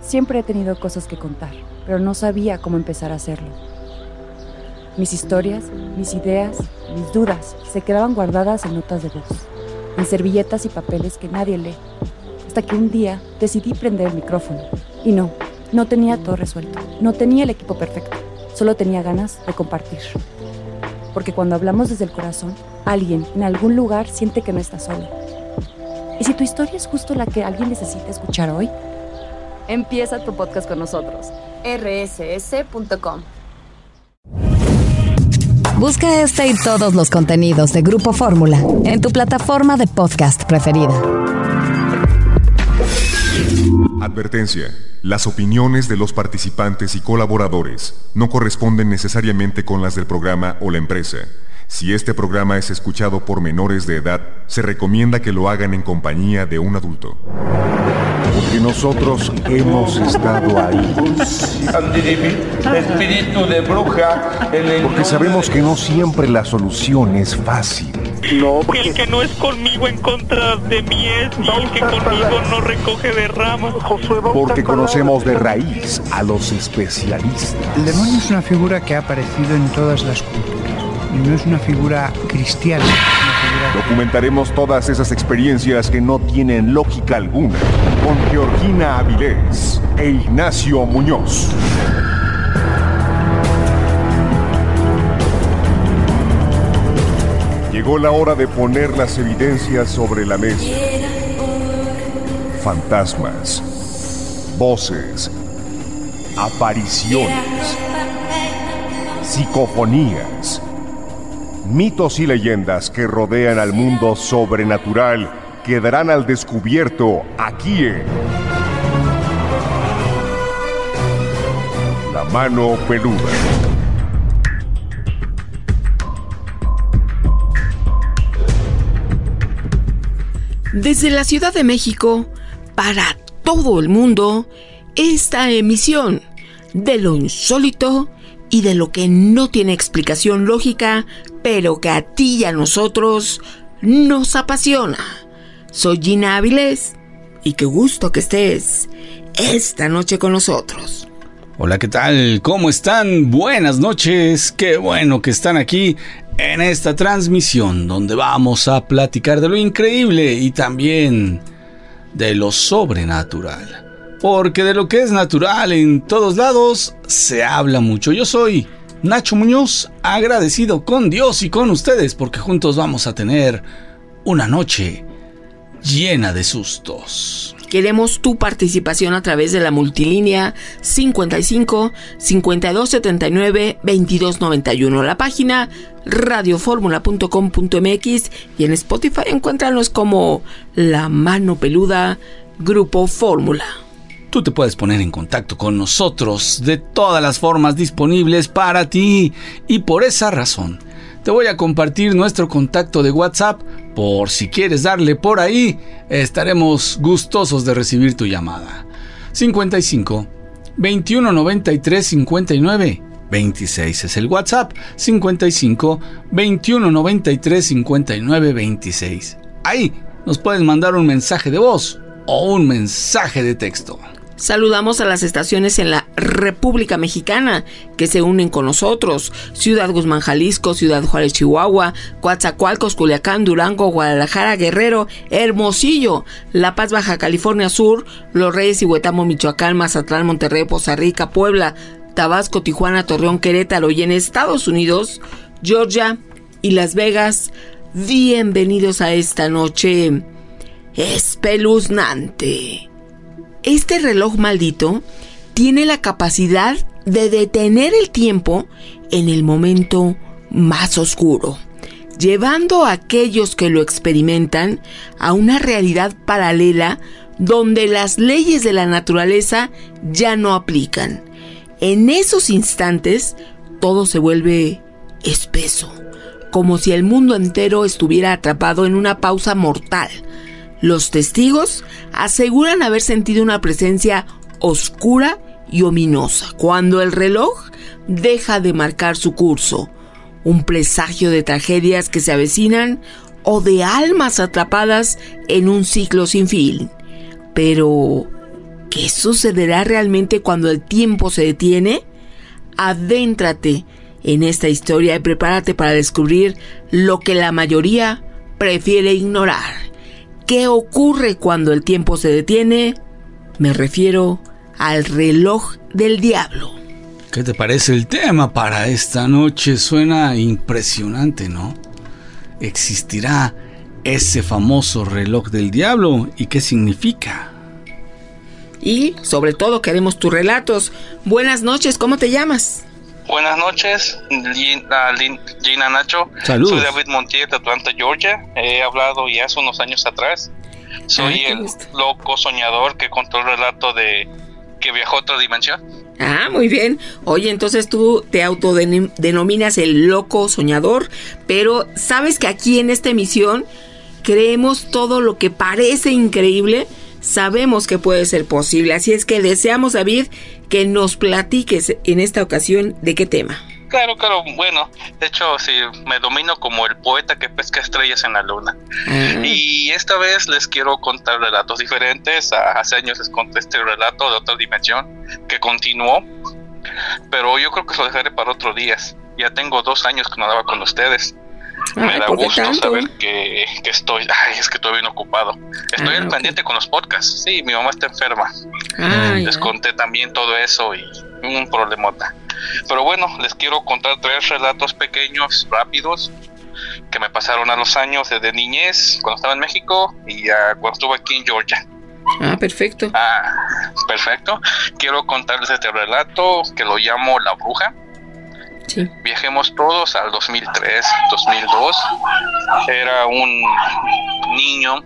Siempre he tenido cosas que contar, pero no sabía cómo empezar a hacerlo. Mis historias, mis ideas, mis dudas se quedaban guardadas en notas de voz, en servilletas y papeles que nadie lee, hasta que un día decidí prender el micrófono. Y no tenía todo resuelto, no tenía el equipo perfecto, solo tenía ganas de compartir. Porque cuando hablamos desde el corazón, alguien en algún lugar siente que no está solo. ¿Y si tu historia es justo la que alguien necesita escuchar hoy? Empieza tu podcast con nosotros. rss.com. Busca este y todos los contenidos de Grupo Fórmula en tu plataforma de podcast preferida. Advertencia. Las opiniones de los participantes y colaboradores no corresponden necesariamente con las del programa o la empresa. Si este programa es escuchado por menores de edad, se recomienda que lo hagan en compañía de un adulto. Porque nosotros hemos estado ahí. Espíritu de bruja. Porque sabemos que no siempre la solución es fácil. No, el que no es conmigo en contra de mí es, y el que conmigo no recoge de ramas. Porque conocemos de raíz a los especialistas. El demonio es una figura que ha aparecido en todas las culturas. Y no es una figura cristiana. Documentaremos todas esas experiencias que no tienen lógica alguna con Georgina Avilés e Ignacio Muñoz. Llegó la hora de poner las evidencias sobre la mesa. Fantasmas, voces, apariciones, psicofonías, mitos y leyendas que rodean al mundo sobrenatural quedarán al descubierto aquí en La Mano Peluda. Desde la Ciudad de México, para todo el mundo, esta emisión de lo insólito y de lo que no tiene explicación lógica, pero que a ti y a nosotros nos apasiona. Soy Gina Avilés y qué gusto que estés esta noche con nosotros. Hola, ¿qué tal? ¿Cómo están? Buenas noches. Qué bueno que están aquí en esta transmisión donde vamos a platicar de lo increíble y también de lo sobrenatural. Porque de lo que es natural en todos lados se habla mucho. Yo soy Nacho Muñoz, agradecido con Dios y con ustedes porque juntos vamos a tener una noche llena de sustos. Queremos tu participación a través de la multilínea 55 52 79 22 91, la página radioformula.com.mx y en Spotify encuéntranos como La Mano Peluda Grupo Fórmula. Tú te puedes poner en contacto con nosotros de todas las formas disponibles para ti y por esa razón te voy a compartir nuestro contacto de WhatsApp por si quieres darle por ahí. Estaremos gustosos de recibir tu llamada. 55 21 93 59 26 es el WhatsApp. 55 21 93 59 26. Ahí nos puedes mandar un mensaje de voz o un mensaje de texto. Saludamos a las estaciones en la República Mexicana que se unen con nosotros: Ciudad Guzmán, Jalisco; Ciudad Juárez, Chihuahua; Coatzacoalcos, Culiacán, Durango, Guadalajara, Guerrero, Hermosillo; La Paz, Baja California Sur; Los Reyes y Huetamo, Michoacán; Mazatlán, Monterrey, Poza Rica, Puebla, Tabasco, Tijuana, Torreón, Querétaro, y en Estados Unidos, Georgia y Las Vegas. Bienvenidos a esta noche espeluznante. Este reloj maldito tiene la capacidad de detener el tiempo en el momento más oscuro, llevando a aquellos que lo experimentan a una realidad paralela donde las leyes de la naturaleza ya no aplican. En esos instantes, todo se vuelve espeso, como si el mundo entero estuviera atrapado en una pausa mortal. Los testigos aseguran haber sentido una presencia oscura y ominosa cuando el reloj deja de marcar su curso, un presagio de tragedias que se avecinan o de almas atrapadas en un ciclo sin fin. Pero, ¿Qué sucederá realmente cuando el tiempo se detiene? Adéntrate en esta historia y prepárate para descubrir lo que la mayoría prefiere ignorar. ¿Qué ocurre cuando el tiempo se detiene? Me refiero al reloj del diablo. ¿Qué te parece el tema para esta noche? Suena impresionante, ¿no? ¿Existirá ese famoso reloj del diablo? ¿Y qué significa? Y, sobre todo, queremos tus relatos. Buenas noches, ¿cómo te llamas? Buenas noches, Gina Nacho. Saludos. Soy David Montiel de Atlanta, Georgia. He hablado ya hace unos años atrás. Soy el loco soñador que contó el relato de que viajó a otra dimensión. Ah, muy bien. Oye, entonces tú te autodenominas el loco soñador, pero sabes que aquí en esta emisión creemos todo lo que parece increíble, sabemos que puede ser posible. Así es que deseamos, David, que nos platiques en esta ocasión de qué tema. Claro, bueno, de hecho sí, me domino como el poeta que pesca estrellas en la luna. Y esta vez les quiero contar relatos diferentes. Hace años les conté este relato de otra dimensión que continuó, pero yo creo que lo dejaré para otros días. Ya tengo 2 años que no andaba con ustedes. Me da gusto saber que estoy, es que estoy bien ocupado. Estoy al pendiente con los podcasts. Sí, mi mamá está enferma. Les conté también todo eso y un problemota. Pero bueno, les quiero contar 3 relatos pequeños, rápidos, que me pasaron a los años desde niñez, cuando estaba en México, y cuando estuve aquí en Georgia. Perfecto. Perfecto. Quiero contarles este relato que lo llamo La Bruja. Sí. Viajemos todos al 2003, 2002. Era un niño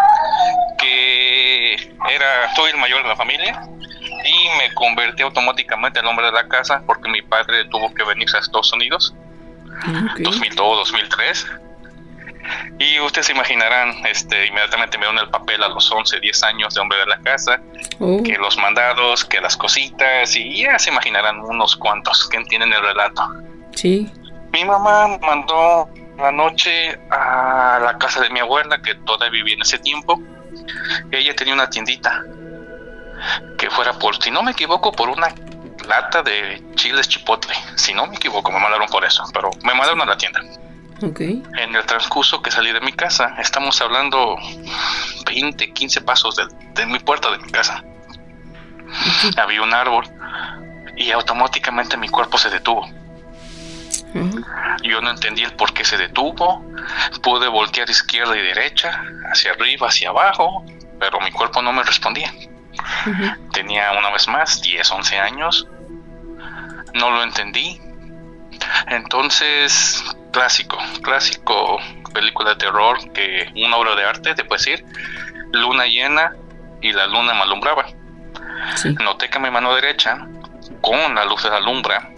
que soy el mayor de la familia y me convertí automáticamente en el hombre de la casa porque mi padre tuvo que venirse a Estados Unidos. 2002, 2003. Y ustedes se imaginarán, inmediatamente me dieron el papel a los 11, 10 años de hombre de la casa, que los mandados, que las cositas, y ya se imaginarán unos cuantos que entienden el relato. Sí. Mi mamá me mandó la noche a la casa de mi abuela, que todavía vivía en ese tiempo. Ella tenía una tiendita, que fuera si no me equivoco, por una lata de chiles chipotle. Si no me equivoco, me mandaron por eso, pero me mandaron a la tienda. Okay. En el transcurso que salí de mi casa, estamos hablando 20, 15 pasos de mi puerta de mi casa. Había un árbol y automáticamente mi cuerpo se detuvo. Yo no entendí el por qué se detuvo. Pude voltear izquierda y derecha, hacia arriba, hacia abajo, pero mi cuerpo no me respondía. Tenía una vez más 10, 11 años. No lo entendí. Entonces, clásico película de terror, que una obra de arte, te puedo decir, luna llena y la luna me alumbraba. Sí. Noté que mi mano derecha, con la luz de la luna,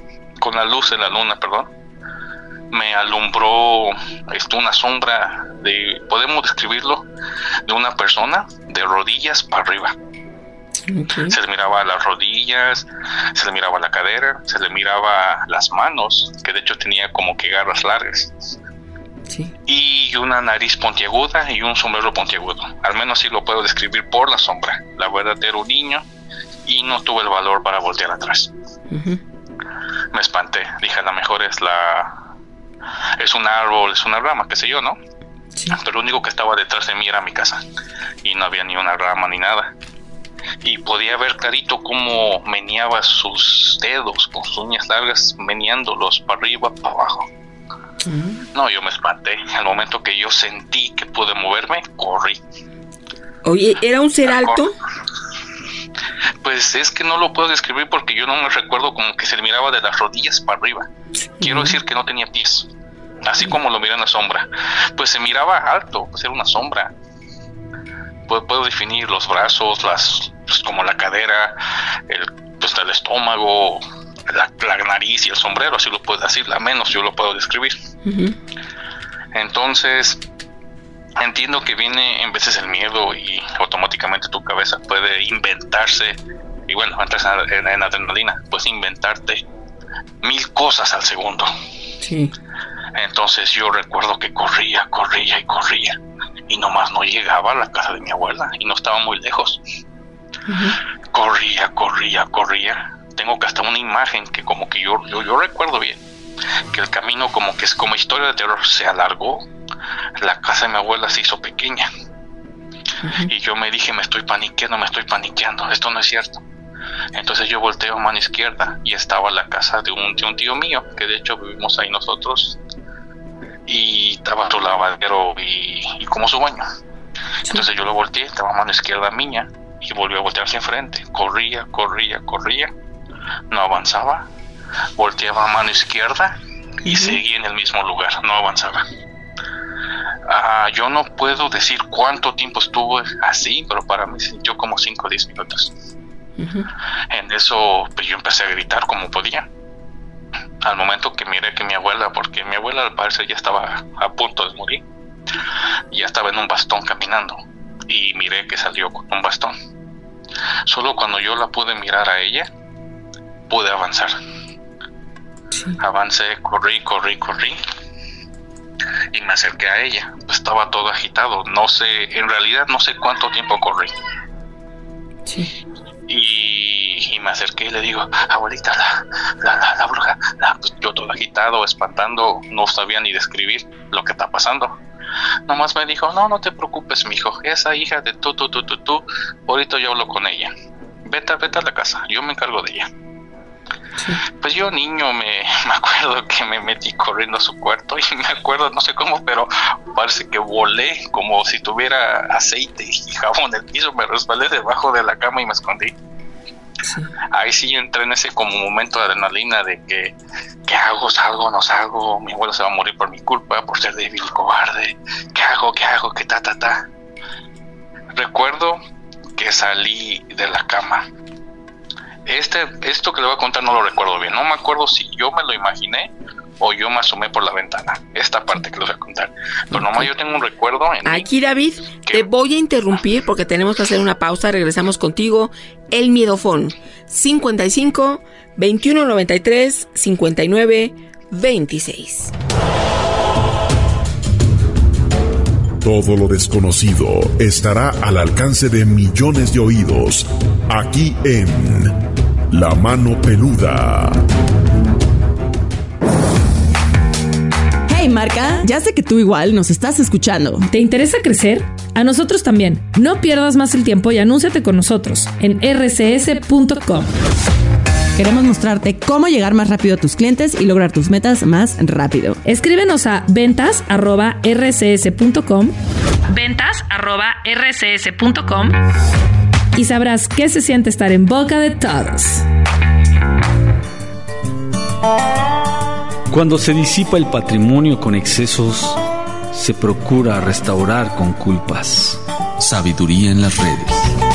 me alumbró una sombra podemos describirlo, de una persona de rodillas para arriba. Okay. Se le miraba las rodillas, se le miraba la cadera, se le miraba las manos, que de hecho tenía como que garras largas. Sí. Y una nariz puntiaguda y un sombrero puntiagudo. Al menos sí lo puedo describir por la sombra. La verdad era un niño y no tuve el valor para voltear atrás. Me espanté, dije, a lo mejor es un árbol, es una rama, qué sé yo, ¿no? Sí. Pero lo único que estaba detrás de mí era mi casa y no había ni una rama ni nada. Y podía ver clarito cómo meneaba sus dedos con sus uñas largas, meneándolos para arriba, para abajo. No, yo me espanté. Al momento que yo sentí que pude moverme, corrí. Oye, ¿era un ser alto? Pues es que no lo puedo describir porque yo no me recuerdo, como que se le miraba de las rodillas para arriba. Quiero decir que no tenía pies, así como lo miré en la sombra. Pues se miraba alto, pues era una sombra. Puedo definir los brazos, pues como la cadera, el estómago, la nariz y el sombrero, así lo puedo decir, al menos yo lo puedo describir. Entonces, entiendo que viene en veces el miedo y automáticamente tu cabeza puede inventarse, y bueno, entras en adrenalina, puedes inventarte 1000 cosas al segundo. Sí. Entonces yo recuerdo que corría y nomás no llegaba a la casa de mi abuela y no estaba muy lejos. corría. Tengo que hasta una imagen que como que yo recuerdo bien, que el camino como que es como historia de terror, se alargó, la casa de mi abuela se hizo pequeña. Y yo me dije, me estoy paniqueando, esto no es cierto. Entonces yo volteo a mano izquierda y estaba la casa de un tío mío, que de hecho vivimos ahí nosotros, y estaba su lavadero y como su baño. Entonces yo lo volteé, estaba a mano izquierda mía, y volvió a voltear hacia enfrente. Corría, no avanzaba. Volteaba a mano izquierda y seguía en el mismo lugar, no avanzaba. Yo no puedo decir cuánto tiempo estuvo así, pero para mí se sintió como 5 o 10 minutos. En eso pues yo empecé a gritar como podía. Al momento que miré que mi abuela, porque mi abuela al parecer ya estaba a punto de morir, ya estaba en un bastón caminando, y miré que salió con un bastón. Solo cuando yo la pude mirar a ella, pude avanzar. Avancé, corrí y me acerqué a ella. Estaba todo agitado, en realidad no sé cuánto tiempo corrí. Y me acerqué y le digo, abuelita, la bruja, pues yo todo agitado, espantando, no sabía ni describir lo que está pasando. Nomás me dijo, no te preocupes, mijo, esa hija de tú, ahorita yo hablo con ella. Vete a la casa, yo me encargo de ella. Pues yo niño me acuerdo que me metí corriendo a su cuarto y me acuerdo, no sé cómo, pero parece que volé como si tuviera aceite y jabón en el piso, me resbalé debajo de la cama y me escondí. Ahí sí entré en ese como momento de adrenalina de que ¿qué hago? ¿Salgo? ¿No salgo? Mi abuelo se va a morir por mi culpa, por ser débil y cobarde. ¿Qué hago? ¿Qué ta? Recuerdo que salí de la cama. Esto que le voy a contar no lo recuerdo bien. No me acuerdo si yo me lo imaginé o yo me asomé por la ventana. Esta parte que les voy a contar. Pero nomás yo tengo un recuerdo. Aquí, David, te voy a interrumpir porque tenemos que hacer una pausa. Regresamos contigo. El Miedofón. 55 21 93 59 26. Todo lo desconocido estará al alcance de millones de oídos, aquí en La Mano Peluda. Hey Marca, ya sé que tú igual nos estás escuchando. ¿Te interesa crecer? A nosotros también. No pierdas más el tiempo y anúnciate con nosotros en rcs.com. Queremos mostrarte cómo llegar más rápido a tus clientes y lograr tus metas más rápido. Escríbenos a ventas@rcs.com. ventas@rcs.com y sabrás qué se siente estar en boca de todos. Cuando se disipa el patrimonio con excesos, se procura restaurar con culpas. Sabiduría en las redes.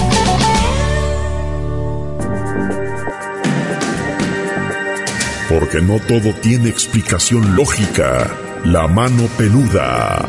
Porque no todo tiene explicación lógica. La Mano Peluda.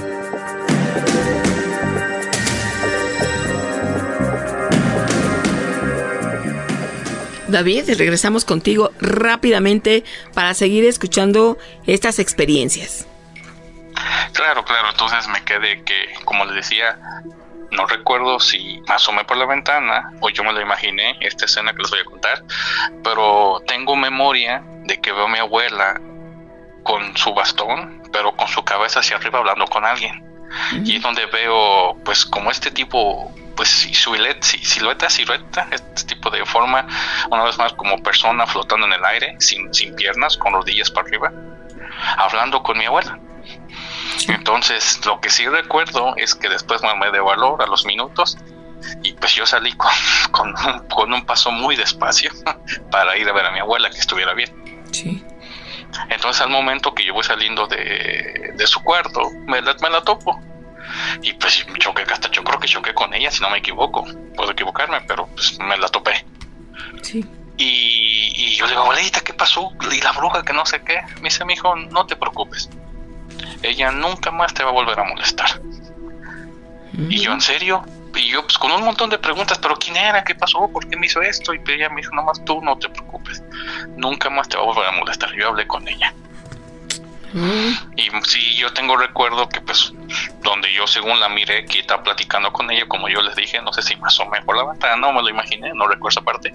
David, regresamos contigo rápidamente para seguir escuchando estas experiencias. Claro, entonces me quedé que, como les decía, no recuerdo si me asomé por la ventana o yo me lo imaginé, esta escena que les voy a contar, pero tengo memoria de que veo a mi abuela con su bastón, pero con su cabeza hacia arriba hablando con alguien. Y es donde veo, pues, como este tipo, pues, silueta, este tipo de forma, una vez más como persona flotando en el aire, sin piernas, con rodillas para arriba, hablando con mi abuela. Entonces, lo que sí recuerdo es que después me armé de valor a los minutos y pues yo salí con un paso muy despacio para ir a ver a mi abuela que estuviera bien. Sí. Entonces, al momento que yo voy saliendo de su cuarto, me la topo. Y pues yo creo que choqué con ella, si no me equivoco. Puedo equivocarme, pero pues me la topé. Sí. Y yo le digo, abuelita, ¿qué pasó? Y la bruja que no sé qué. Me dice, mijo, no te preocupes. Ella nunca más te va a volver a molestar. Y yo, ¿en serio? Y yo, pues con un montón de preguntas, ¿pero quién era? ¿Qué pasó? ¿Por qué me hizo esto? Y ella me dijo, nomás tú no te preocupes. Nunca más te va a volver a molestar. Yo hablé con ella. Y sí, yo tengo recuerdo que pues donde yo según la miré que estaba platicando con ella, como yo les dije, no sé si me asomé por la ventana, no me lo imaginé, no recuerdo esa parte.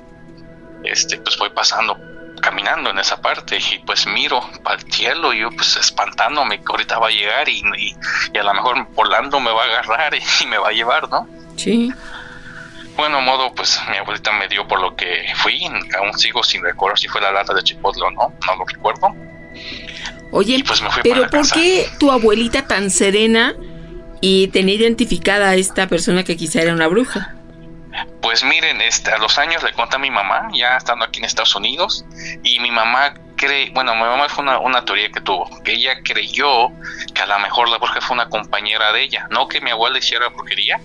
Pues voy pasando, caminando en esa parte y pues miro para el cielo y yo pues espantándome que ahorita va a llegar y a lo mejor volando me va a agarrar y me va a llevar, ¿no? Sí. Bueno, modo, pues mi abuelita me dio por lo que fui, aún sigo sin recordar si fue la lata de chipotle o no lo recuerdo. Oye, pues me fui pero para ¿por casa. qué tu abuelita tan serena y tenía identificada a esta persona que quizá era una bruja? Pues miren, a los años le conté a mi mamá, ya estando aquí en Estados Unidos, y mi mamá mi mamá fue una teoría que tuvo, que ella creyó que a lo mejor la bruja fue una compañera de ella, no que mi abuela hiciera brujería,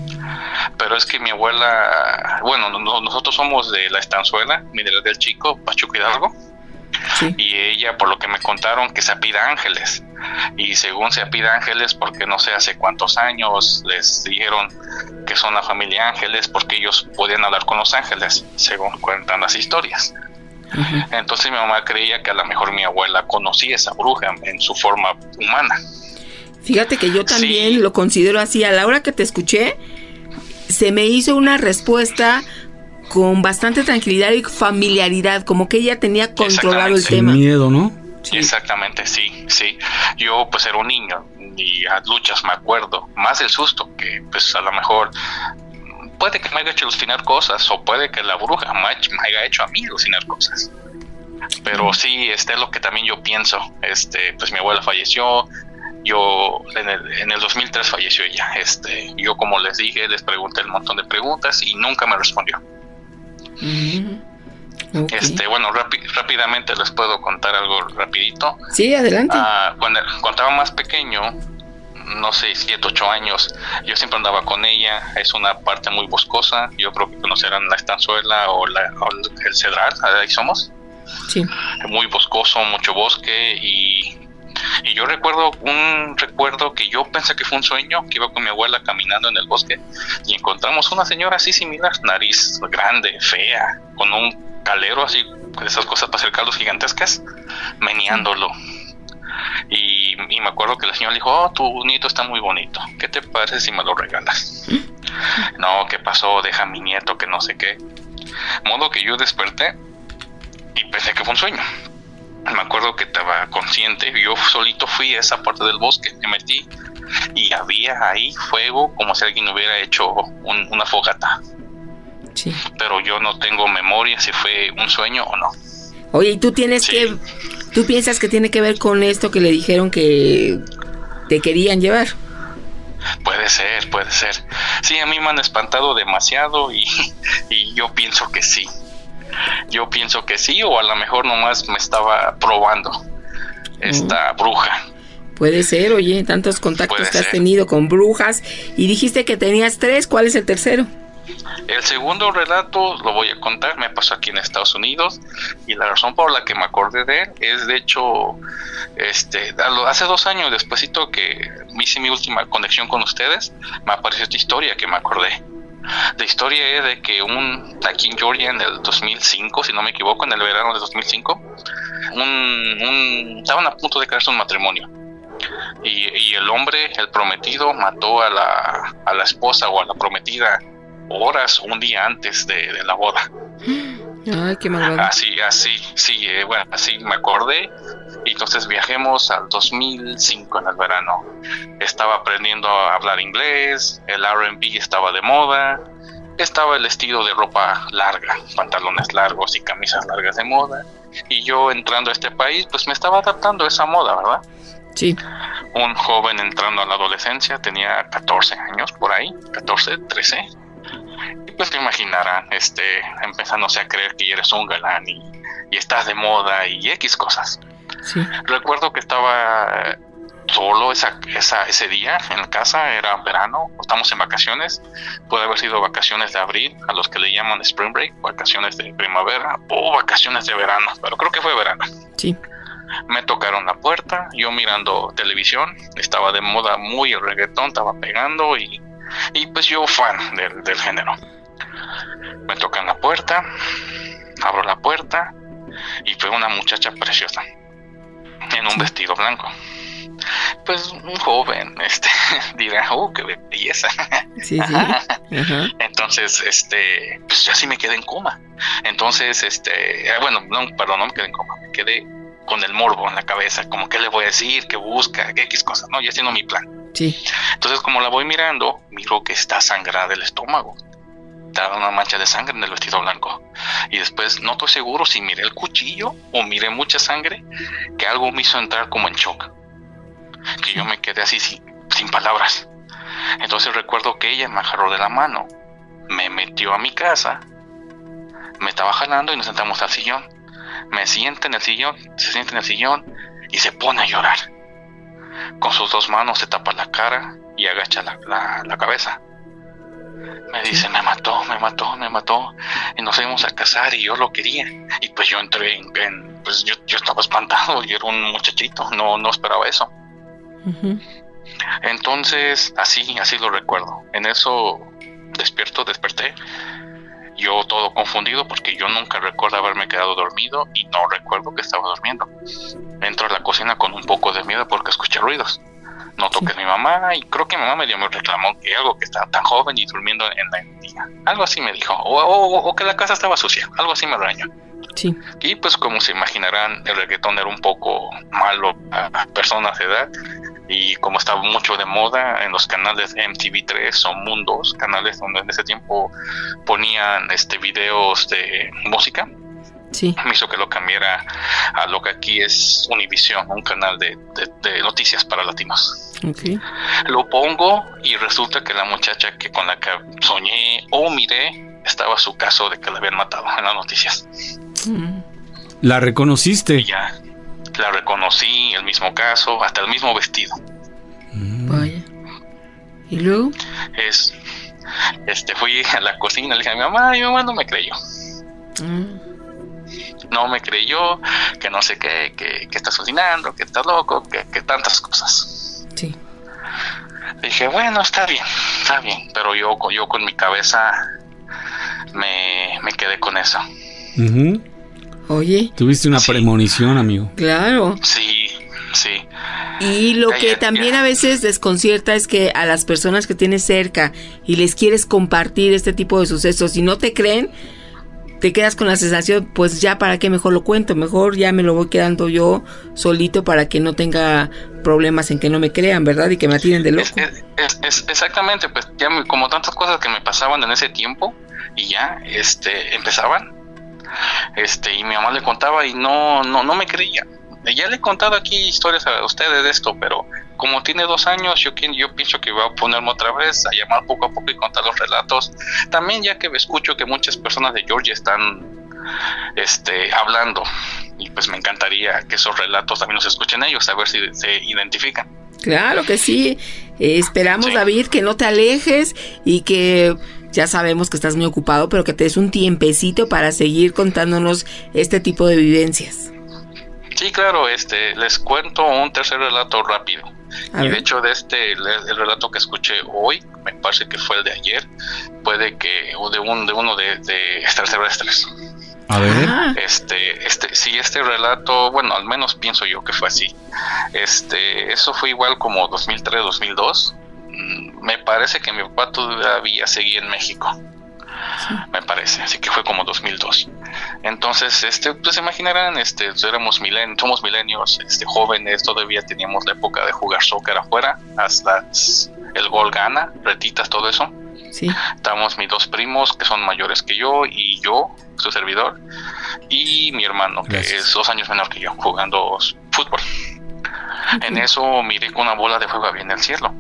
pero es que mi abuela, bueno, nosotros somos de La Estanzuela, Mineral del Chico, Pachuca Hidalgo, sí. Y ella, por lo que me contaron, que se apida Ángeles, y según se apida Ángeles, porque no sé hace cuántos años les dijeron que son la familia Ángeles, porque ellos podían hablar con los ángeles, según cuentan las historias. Uh-huh. Entonces mi mamá creía que a lo mejor mi abuela conocía a esa bruja en su forma humana. Fíjate que yo también lo considero así. A la hora que te escuché, se me hizo una respuesta con bastante tranquilidad y familiaridad, como que ella tenía controlado el tema. Sin miedo, ¿no? Sí. Exactamente, sí. Yo pues era un niño y a luchas me acuerdo, más el susto, que pues a lo mejor puede que me haya hecho alucinar cosas, o puede que la bruja me haya hecho a mí alucinar cosas. Pero sí, es lo que también yo pienso. Pues mi abuela falleció, yo en el 2003 falleció ella. Yo, como les dije, les pregunté un montón de preguntas y nunca me respondió. Uh-huh. Okay. Bueno, rápidamente les puedo contar algo rapidito. Sí, adelante. Cuando estaba más pequeño, no sé, 7, 8 años, yo siempre andaba con ella. Es una parte muy boscosa, yo creo que conocerán La Estanzuela o el Cedral, ahí somos. Sí. Muy boscoso, mucho bosque, y yo recuerdo que yo pensé que fue un sueño, que iba con mi abuela caminando en el bosque y encontramos una señora así similar, nariz grande, fea, con un calero así, con esas cosas para hacer caldos gigantescas, meneándolo. Y me acuerdo que la señora le dijo: oh, tu nieto está muy bonito, ¿qué te parece si me lo regalas? No, ¿qué pasó? Deja a mi nieto, que no sé qué. Modo que yo desperté y pensé que fue un sueño. Me acuerdo que estaba consciente, yo solito fui a esa parte del bosque, me metí y había ahí fuego, como si alguien hubiera hecho una fogata. Sí. Pero yo no tengo memoria si fue un sueño o no. Oye, ¿y tú piensas que tiene que ver con esto que le dijeron que te querían llevar? Puede ser. Sí, a mí me han espantado demasiado y yo pienso que sí. O a lo mejor nomás me estaba probando esta bruja. Puede ser, oye, tantos contactos que has tenido con brujas, y dijiste que tenías 3, ¿cuál es el tercero? El segundo relato lo voy a contar, me pasó aquí en Estados Unidos, y la razón por la que me acordé de él es, de hecho, hace 2 años, despuesito que hice mi última conexión con ustedes, me apareció esta historia que me acordé. La historia es de que aquí en Georgia en el 2005, si no me equivoco, en el verano de 2005, estaban a punto de crearse un matrimonio. Y el hombre, el prometido, mató a la esposa o a la prometida un día antes de la boda. Ay, qué malvado. Así, bueno, así me acordé. Y entonces viajemos al 2005 en el verano. Estaba aprendiendo a hablar inglés, el R&B estaba de moda, estaba el estilo de ropa larga, pantalones largos y camisas largas de moda. Y yo, entrando a este país, pues me estaba adaptando a esa moda, ¿verdad? Sí. Un joven entrando a la adolescencia, tenía 14 años por ahí, 14, 13. Y pues te imaginarán, empezándose a creer que eres un galán y estás de moda y X cosas. Sí. Recuerdo que estaba solo ese día en casa, era verano, estamos en vacaciones, puede haber sido vacaciones de abril, a los que le llaman spring break, vacaciones de primavera o vacaciones de verano, pero creo que fue verano. Sí. Me tocaron la puerta, yo mirando televisión, estaba de moda muy el reggaetón, estaba pegando y pues yo fan del género. Me tocan la puerta, abro la puerta y fue una muchacha preciosa en un vestido blanco. pues un joven dirá, qué belleza. Sí. Ajá. Entonces, pues yo así me quedé en coma. Entonces, no me quedé en coma, me quedé con el morbo en la cabeza, como qué le voy a decir, qué busca, qué X cosas, ¿no? Ya haciendo mi plan. Sí. Entonces, como la voy mirando, miro que está sangrada el estómago. Está una mancha de sangre en el vestido blanco. Y después no estoy seguro si miré el cuchillo o miré mucha sangre, que algo me hizo entrar como en shock. Que yo me quedé así sin palabras. Entonces recuerdo que ella me agarró de la mano, me metió a mi casa, me estaba jalando y nos sentamos al sillón. Se sienta en el sillón y se pone a llorar. Con sus 2 manos se tapa la cara y agacha la cabeza. Me dice, me mató y nos íbamos a casar y yo lo quería. Y pues yo entré pues yo estaba espantado, yo era un muchachito, no esperaba eso. Uh-huh. Entonces así lo recuerdo. En eso desperté, yo todo confundido porque yo nunca recuerdo haberme quedado dormido y no recuerdo que estaba durmiendo. Entro a la cocina con un poco de miedo porque escuché ruidos. Noto que es mi mamá y creo que mi mamá me reclamó que algo que estaba tan joven y durmiendo en la día. Algo así me dijo, o que la casa estaba sucia, algo así me regañó. Sí. Y pues como se imaginarán, el reggaetón era un poco malo a personas de edad. Y como estaba mucho de moda en los canales de MTV3 o Mundos, canales donde en ese tiempo ponían videos de música, sí, me hizo que lo cambiara a lo que aquí es Univision, un canal de noticias para latinos. Okay. Lo pongo y resulta que la muchacha que con la que soñé o miré estaba su caso de que la habían matado en las noticias. ¿La reconociste? Y ya. La reconocí, el mismo caso, hasta el mismo vestido. Vaya. ¿Y luego? Fui a la cocina, le dije a mi mamá no me creyó. No me creyó, que no sé qué, que estás cocinando, que estás loco, que tantas cosas. Sí. Dije, bueno, está bien, pero yo con mi cabeza me quedé con eso. Uh-huh. Oye. Tuviste una premonición, amigo. Claro. Sí. Y lo que también a veces desconcierta es que a las personas que tienes cerca y les quieres compartir este tipo de sucesos y no te creen, te quedas con la sensación, pues ya para qué mejor lo cuento, mejor ya me lo voy quedando yo solito para que no tenga problemas en que no me crean, ¿verdad? Y que me atienden de loco. Exactamente, pues ya como tantas cosas que me pasaban en ese tiempo y ya empezaban. Y mi mamá le contaba y no me creía. Ya le he contado aquí historias a ustedes de esto, pero como tiene 2 años, yo pienso que voy a ponerme otra vez a llamar poco a poco y contar los relatos. También ya que escucho que muchas personas de Georgia están hablando, y pues me encantaría que esos relatos también los escuchen ellos, a ver si se identifican. Claro que sí. Esperamos, sí. David, que no te alejes y que ya sabemos que estás muy ocupado, pero que te des un tiempecito para seguir contándonos este tipo de vivencias. Sí, claro, les cuento un tercer relato rápido. Y de hecho el relato que escuché hoy, me parece que fue el de ayer, puede que o de uno de extraterrestres. A ver. Sí, este relato, bueno, al menos pienso yo que fue así. Eso fue igual como 2003, 2002. Me parece que mi papá todavía seguía en México. Sí. Me parece, así que fue como 2002. Entonces, pues se imaginarán, somos milenios, jóvenes, todavía teníamos la época de jugar soccer afuera, hasta el gol gana, retitas, todo eso. Sí. Estamos mis 2 primos que son mayores que yo y yo, su servidor, y mi hermano, que es 2 años menor que yo, jugando fútbol. Okay. En eso miré que una bola de fuego había en el cielo.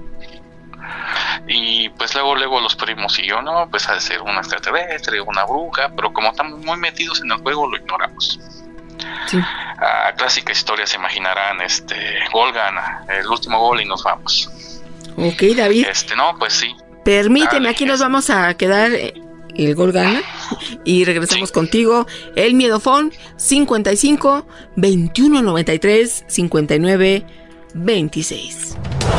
Y pues luego los primos y yo, no, pues ha de ser un extraterrestre, una bruja, pero como estamos muy metidos en el juego, lo ignoramos. Sí. Clásica historia, se imaginarán, gol gana, el último gol y nos vamos. Ok, David. No, pues sí. Permíteme, aquí nos vamos a quedar, el gol gana, y regresamos contigo. El Miedofón, 55 21 93 59 26.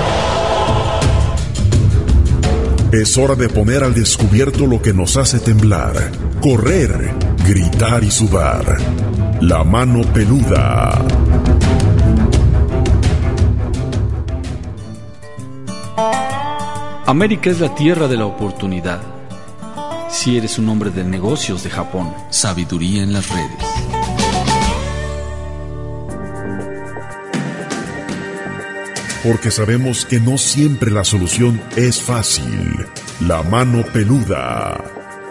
Es hora de poner al descubierto lo que nos hace temblar, correr, gritar y sudar. La mano peluda. América es la tierra de la oportunidad. Si eres un hombre de negocios de Japón, sabiduría en las redes. Porque sabemos que no siempre la solución es fácil. La mano peluda.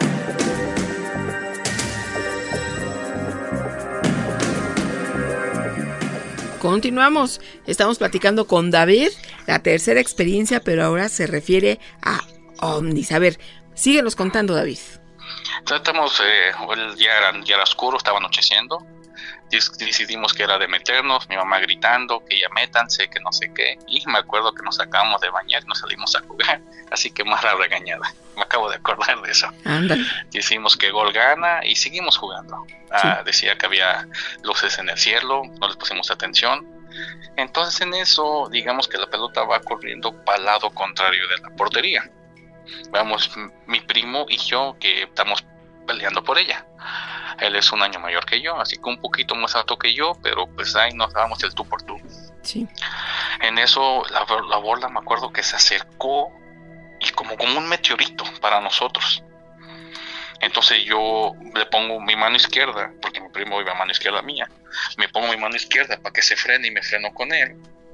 Continuamos. Estamos platicando con David, la tercera experiencia, pero ahora se refiere a ovnis. A ver, síguenos contando, David. Estamos, ya era oscuro, estaba anocheciendo. Decidimos que era de meternos, mi mamá gritando que ya métanse, que no sé qué, y me acuerdo que nos sacamos de bañar y nos salimos a jugar, así que más la regañada, me acabo de acordar de eso. Ándale. Decimos que gol gana y seguimos jugando. Sí. Decía que había luces en el cielo, no les pusimos atención, entonces en eso digamos que la pelota va corriendo para el lado contrario de la portería. Vamos, mi primo y yo que estamos peleando por ella. Él es un año mayor que yo, así que un poquito más alto que yo, pero pues ahí nos dábamos el tú por tú. Sí. En eso la bola me acuerdo que se acercó y como un meteorito para nosotros. Entonces yo le pongo mi mano izquierda, porque mi primo iba a mano izquierda mía, me pongo mi mano izquierda para que se frene y me freno con él.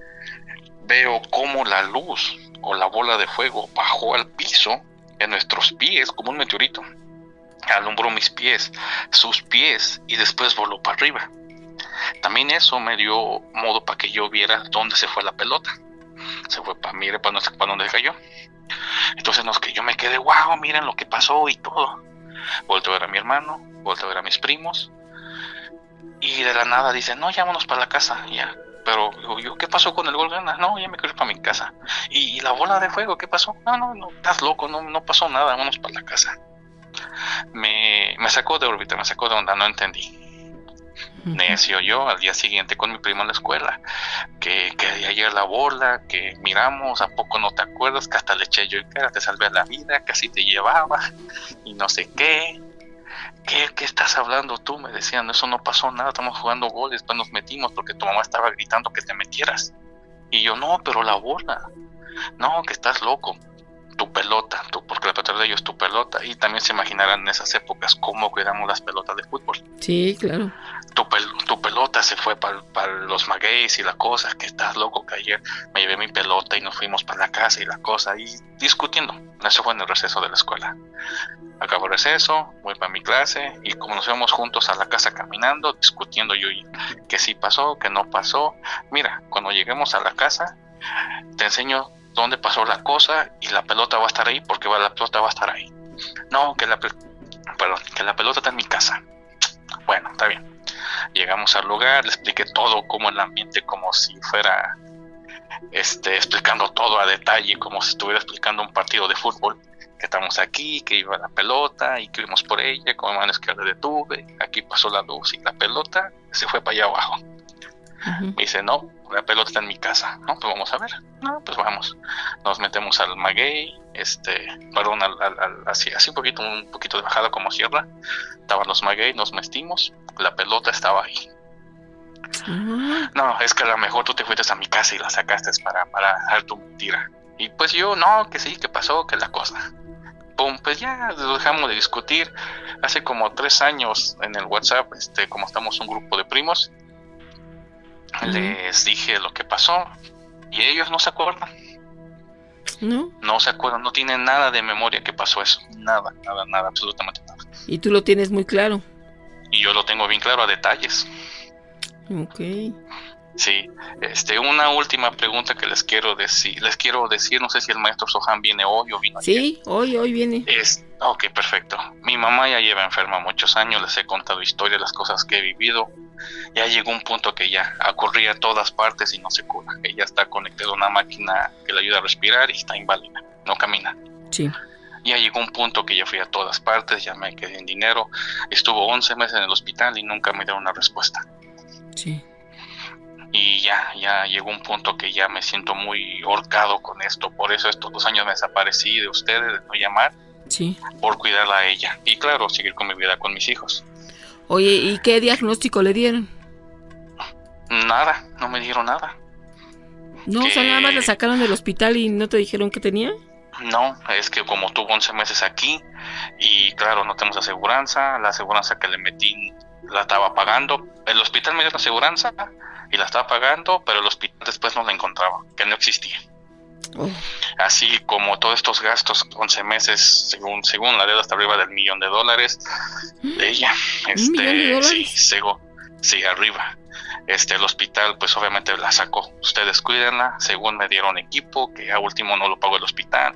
Veo cómo la luz o la bola de fuego bajó al piso en nuestros pies como un meteorito. Alumbró mis pies, sus pies y después voló para arriba. También eso me dio modo para que yo viera dónde se fue la pelota. Se fue para dónde cayó. Entonces yo me quedé, wow, miren lo que pasó y todo. Volteo a ver a mi hermano, volteo a ver a mis primos y de la nada dicen, no, ya vámonos para la casa, ya. Pero yo, ¿qué pasó con el gol gana? No, ya me quiero ir para mi casa. ¿Y la bola de fuego qué pasó? No, estás loco, no pasó nada, vámonos para la casa. Me sacó de órbita, me sacó de onda, no entendí. Necio yo, al día siguiente con mi primo en la escuela, que de ayer la bola, que miramos, ¿a poco no te acuerdas? Que hasta le eché yo en cara, te salvé la vida, casi te llevaba, y no sé qué. ¿Qué estás hablando tú? Me decían, eso no pasó nada, estamos jugando goles, después nos metimos porque tu mamá estaba gritando que te metieras. Y yo, no, pero la bola, no, que estás loco. Tu pelota, porque la pelota de ellos es tu pelota, y también se imaginarán en esas épocas cómo cuidamos las pelotas de fútbol. Sí, claro. Tu pelota se fue para los magueyes y la cosa, que estás loco, que ayer me llevé mi pelota y nos fuimos para la casa y la cosa, y discutiendo. Eso fue en el receso de la escuela. Acabo el receso, voy para mi clase, y como nos íbamos juntos a la casa caminando, discutiendo yo, que sí pasó, que no pasó. Mira, cuando lleguemos a la casa, te enseño dónde pasó la cosa y la pelota va a estar ahí porque la pelota va a estar ahí. No, que la pelota está en mi casa. Bueno, está bien. Llegamos al lugar, le expliqué todo como el ambiente, como si fuera explicando todo a detalle, como si estuviera explicando un partido de fútbol, que estamos aquí, que iba la pelota y que íbamos por ella, con la mano izquierda detuve, aquí pasó la luz y la pelota se fue para allá abajo. Me dice, no, la pelota está en mi casa. No, pues vamos a ver. No, pues vamos. Nos metemos al maguey, así un poquito de bajada como sierra. Estaban los maguey, nos metimos, la pelota estaba ahí. No, es que a lo mejor tú te fuiste a mi casa y la sacaste para dejar tu mentira. Y pues yo, no, que sí, que pasó, que la cosa. Pum, pues ya dejamos de discutir. Hace como 3 años en el WhatsApp, como estamos un grupo de primos, les dije lo que pasó y ellos no se acuerdan. No se acuerdan, no tienen nada de memoria que pasó eso. Nada, absolutamente nada. Y tú lo tienes muy claro. Y yo lo tengo bien claro a detalles. Ok. Sí, una última pregunta que les quiero decir, no sé si el maestro Sohan viene hoy o vino ayer. Sí, hoy viene. Ok, perfecto. Mi mamá ya lleva enferma muchos años, les he contado historias, las cosas que he vivido. Ya llegó un punto que ya ocurría a todas partes y no se cura. Ella está conectada a una máquina que le ayuda a respirar y está inválida, no camina. Sí. Ya llegó un punto que ya fui a todas partes, ya me quedé en dinero. Estuvo 11 meses en el hospital y nunca me dieron una respuesta. Sí. Y ya llegó un punto que ya me siento muy ahorcado con esto. Por eso estos 2 años me desaparecí de ustedes, de no llamar. Sí. Por cuidarla a ella. Y claro, seguir con mi vida con mis hijos. Oye, ¿y qué diagnóstico le dieron? Nada, no me dieron nada. No, o sea, nada más la sacaron del hospital y no te dijeron qué tenía. No, es que como tuvo 11 meses aquí y claro, no tenemos aseguranza, la aseguranza que le metí la estaba pagando, el hospital me dio la aseguranza y la estaba pagando, pero el hospital después no la encontraba, que no existía. Así como todos estos gastos, 11 meses, según la deuda está arriba del $1,000,000 de ella. Sí, arriba. El hospital pues obviamente la sacó. Ustedes cuídenla, según me dieron equipo, que a último no lo pagó el hospital.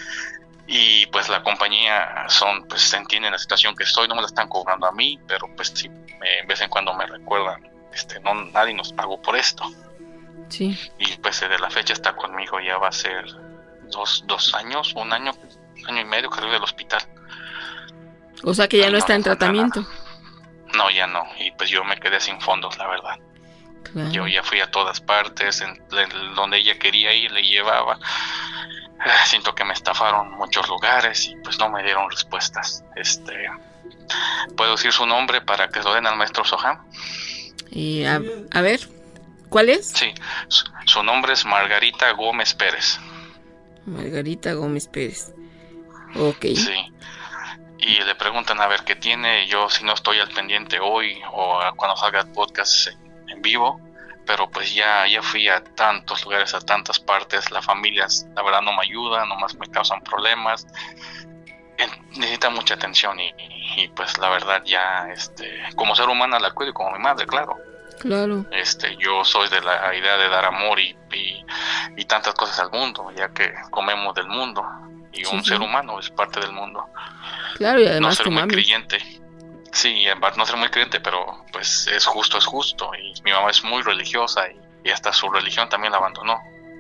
Y pues la compañía pues entienden la situación que estoy, no me la están cobrando a mí, pero pues sí, en vez en cuando me recuerdan, nadie nos pagó por esto. Sí. Y pues desde la fecha está conmigo, ya va a ser 2 años, un año y medio que salí del hospital. O sea que ya no está en tratamiento. No, ya no, y pues yo me quedé sin fondos, la verdad. Claro. Yo ya fui a todas partes, donde ella quería ir, le llevaba. Siento que me estafaron en muchos lugares y pues no me dieron respuestas. ¿Puedo decir su nombre para que lo den al maestro Soham? Y a ver, ¿cuál es? Sí, su nombre es Margarita Gómez Pérez. Margarita Gómez Pérez. Ok. Sí. Y le preguntan a ver qué tiene. Yo si no estoy al pendiente hoy o cuando salga el podcast en vivo, pero pues ya fui a tantos lugares, a tantas partes. La familia la verdad no me ayuda, nomás me causan problemas. Necesita mucha atención y pues la verdad ya como ser humana la cuido, como mi madre, claro. Yo soy de la idea de dar amor y tantas cosas al mundo, ya que comemos del mundo y un ser humano es parte del mundo. Claro, y además no ser muy creyente. Sí, no ser muy creyente, pero pues es justo. Y mi mamá es muy religiosa y hasta su religión también la abandonó.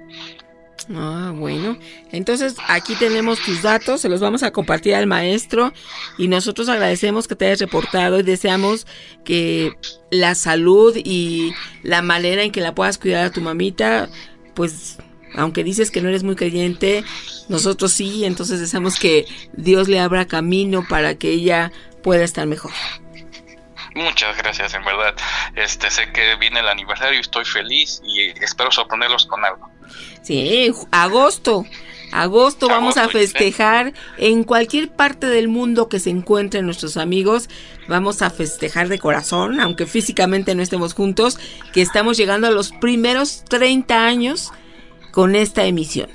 Ah, bueno. Entonces aquí tenemos tus datos, se los vamos a compartir al maestro y nosotros agradecemos que te hayas reportado y deseamos que la salud y la manera en que la puedas cuidar a tu mamita, pues aunque dices que no eres muy creyente, nosotros sí, entonces deseamos que Dios le abra camino para que ella pueda estar mejor. Muchas gracias, en verdad. Sé que viene el aniversario y estoy feliz y espero sorprenderlos con algo. Sí, agosto vamos a festejar en cualquier parte del mundo que se encuentren nuestros amigos. Vamos a festejar de corazón, aunque físicamente no estemos juntos, que estamos llegando a los primeros 30 años con esta emisión.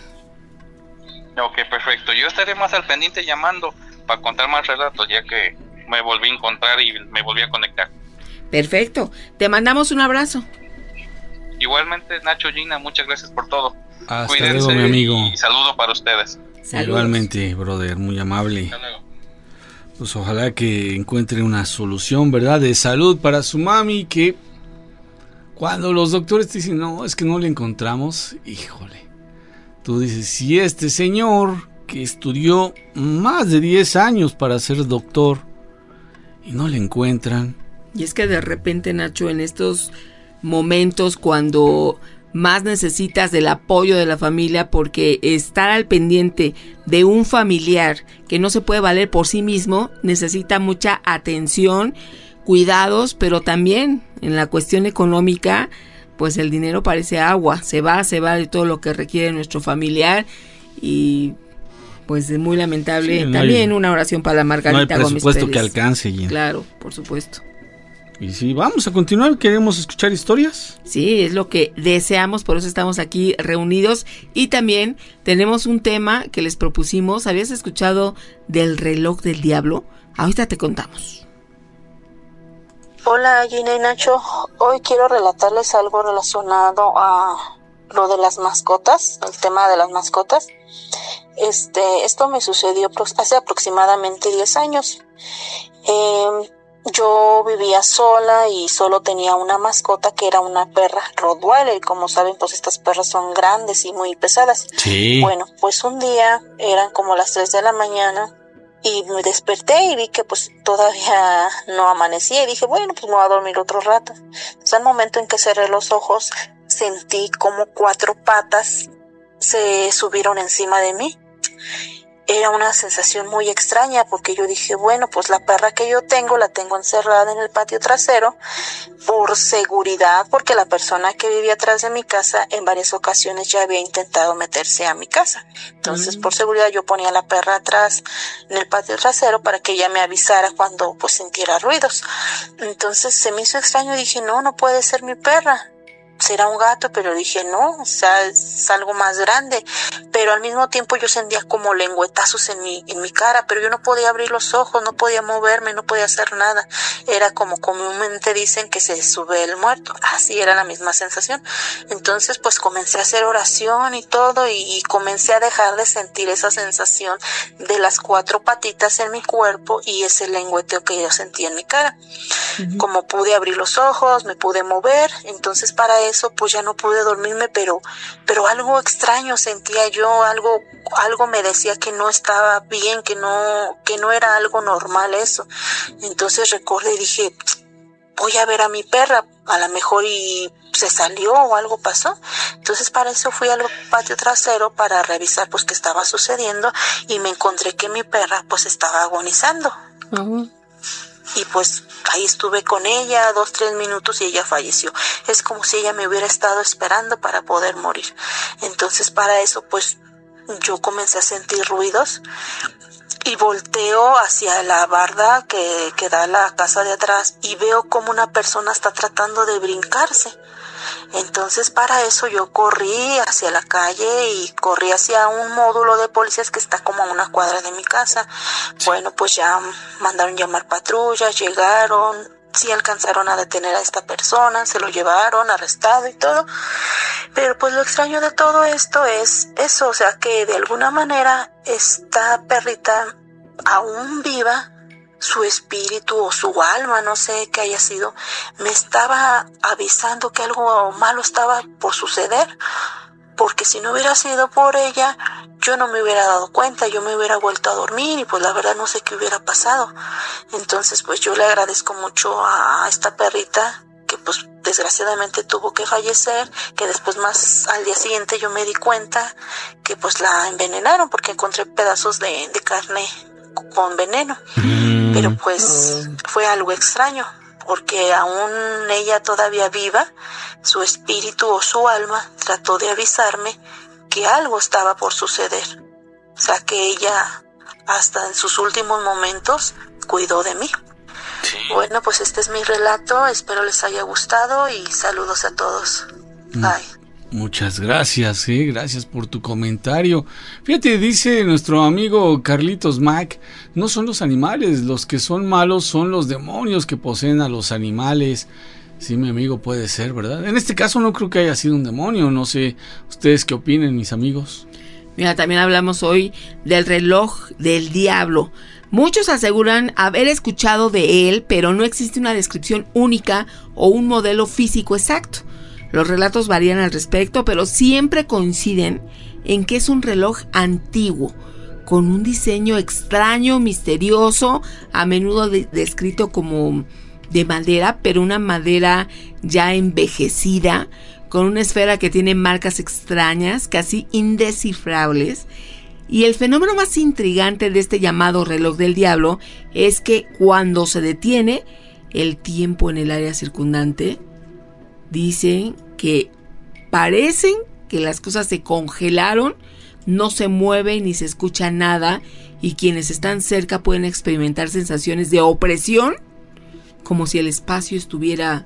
Ok, perfecto. Yo estaré más al pendiente llamando para contar más relatos, ya que me volví a encontrar y me volví a conectar. Perfecto. Te mandamos un abrazo. Igualmente, Nacho, Gina, muchas gracias por todo. Hasta Cuídense luego, mi amigo. Y saludo para ustedes. Saludos. Igualmente, brother, muy amable. Hasta luego. Pues ojalá que encuentre una solución, ¿verdad? De salud para su mami, que cuando los doctores te dicen, no, es que no le encontramos, híjole. Tú dices, si este señor que estudió más de 10 años para ser doctor y no le encuentran. Y es que de repente, Nacho, en estos momentos cuando más necesitas del apoyo de la familia, porque estar al pendiente de un familiar que no se puede valer por sí mismo necesita mucha atención, cuidados, pero también en la cuestión económica, pues el dinero parece agua, se va de todo lo que requiere nuestro familiar y pues es muy lamentable. Sí, también una oración para la Margarita Gómez Pérez. No hay presupuesto que alcance, Gina. Claro, por supuesto. Y sí, vamos a continuar, ¿queremos escuchar historias? Sí, es lo que deseamos, por eso estamos aquí reunidos. Y también tenemos un tema que les propusimos. ¿Habías escuchado del reloj del diablo? Ahorita te contamos. Hola, Gina y Nacho. Hoy quiero relatarles algo relacionado a lo de las mascotas, el tema de las mascotas. Esto me sucedió hace aproximadamente 10 años. Yo vivía sola y solo tenía una mascota que era una perra Rottweiler. Y como saben, pues estas perras son grandes y muy pesadas. Sí. Bueno, pues un día eran como las 3 de la mañana y me desperté y vi que pues todavía no amanecía y dije, bueno, pues me voy a dormir otro rato. Entonces al momento en que cerré los ojos sentí como 4 patas se subieron encima de mí. era una sensación muy extraña, porque yo dije, bueno, pues la perra que yo tengo, la tengo encerrada en el patio trasero por seguridad, porque la persona que vivía atrás de mi casa en varias ocasiones ya había intentado meterse a mi casa. Entonces, por seguridad, yo ponía la perra atrás en el patio trasero para que ella me avisara cuando pues sintiera ruidos. Entonces se me hizo extraño y dije, no puede ser mi perra. Será un gato, pero dije no, o sea, es algo más grande. Pero al mismo tiempo yo sentía como lengüetazos en mi cara, pero yo no podía abrir los ojos, no podía moverme, no podía hacer nada. Era como comúnmente dicen que se sube el muerto, así era la misma sensación. Entonces pues comencé a hacer oración y todo, y comencé a dejar de sentir esa sensación de las 4 patitas en mi cuerpo y ese lengüeteo que yo sentía en mi cara. Como pude abrir los ojos, me pude mover, entonces para eso pues ya no pude dormirme, pero algo extraño sentía yo, algo me decía que no estaba bien, que no era algo normal eso. Entonces recordé y dije, voy a ver a mi perra, a lo mejor y se salió o algo pasó. Entonces para eso fui al patio trasero para revisar pues qué estaba sucediendo, y me encontré que mi perra pues estaba agonizando. Y pues ahí estuve con ella 2-3 minutos y ella falleció. Es como si ella me hubiera estado esperando para poder morir. Entonces para eso pues yo comencé a sentir ruidos y volteo hacia la barda que da a la casa de atrás y veo como una persona está tratando de brincarse. Entonces para eso yo corrí hacia la calle y corrí hacia un módulo de policías que está como a 1 cuadra de mi casa. Bueno, pues ya mandaron llamar patrullas, llegaron, sí alcanzaron a detener a esta persona, se lo llevaron arrestado y todo. Pero pues lo extraño de todo esto es eso, o sea que de alguna manera esta perrita aún viva, su espíritu o su alma, no sé qué haya sido, me estaba avisando que algo malo estaba por suceder, porque si no hubiera sido por ella, yo no me hubiera dado cuenta, yo me hubiera vuelto a dormir y pues la verdad no sé qué hubiera pasado. Entonces pues yo le agradezco mucho a esta perrita, que pues desgraciadamente tuvo que fallecer, que después más al día siguiente yo me di cuenta que pues la envenenaron, porque encontré pedazos de carne con veneno. Pero pues fue algo extraño, porque aún ella todavía viva, su espíritu o su alma trató de avisarme que algo estaba por suceder. O sea que ella hasta en sus últimos momentos cuidó de mí. Sí. Bueno, pues este es mi relato, espero les haya gustado y saludos a todos. Bye. Muchas gracias, gracias por tu comentario. Fíjate, dice nuestro amigo Carlitos Mac, no son los animales, los que son malos son los demonios que poseen a los animales. Sí, mi amigo, puede ser, ¿verdad? En este caso no creo que haya sido un demonio, no sé, ¿ustedes qué opinen, mis amigos? Mira, también hablamos hoy del reloj del diablo. Muchos aseguran haber escuchado de él, pero no existe una descripción única o un modelo físico exacto. Los relatos varían al respecto, pero siempre coinciden en que es un reloj antiguo, con un diseño extraño, misterioso, a menudo descrito como de madera, pero una madera ya envejecida, con una esfera que tiene marcas extrañas, casi indescifrables. Y el fenómeno más intrigante de este llamado reloj del diablo es que cuando se detiene el tiempo en el área circundante, dicen que parecen que las cosas se congelaron, no se mueve ni se escucha nada, y quienes están cerca pueden experimentar sensaciones de opresión, como si el espacio estuviera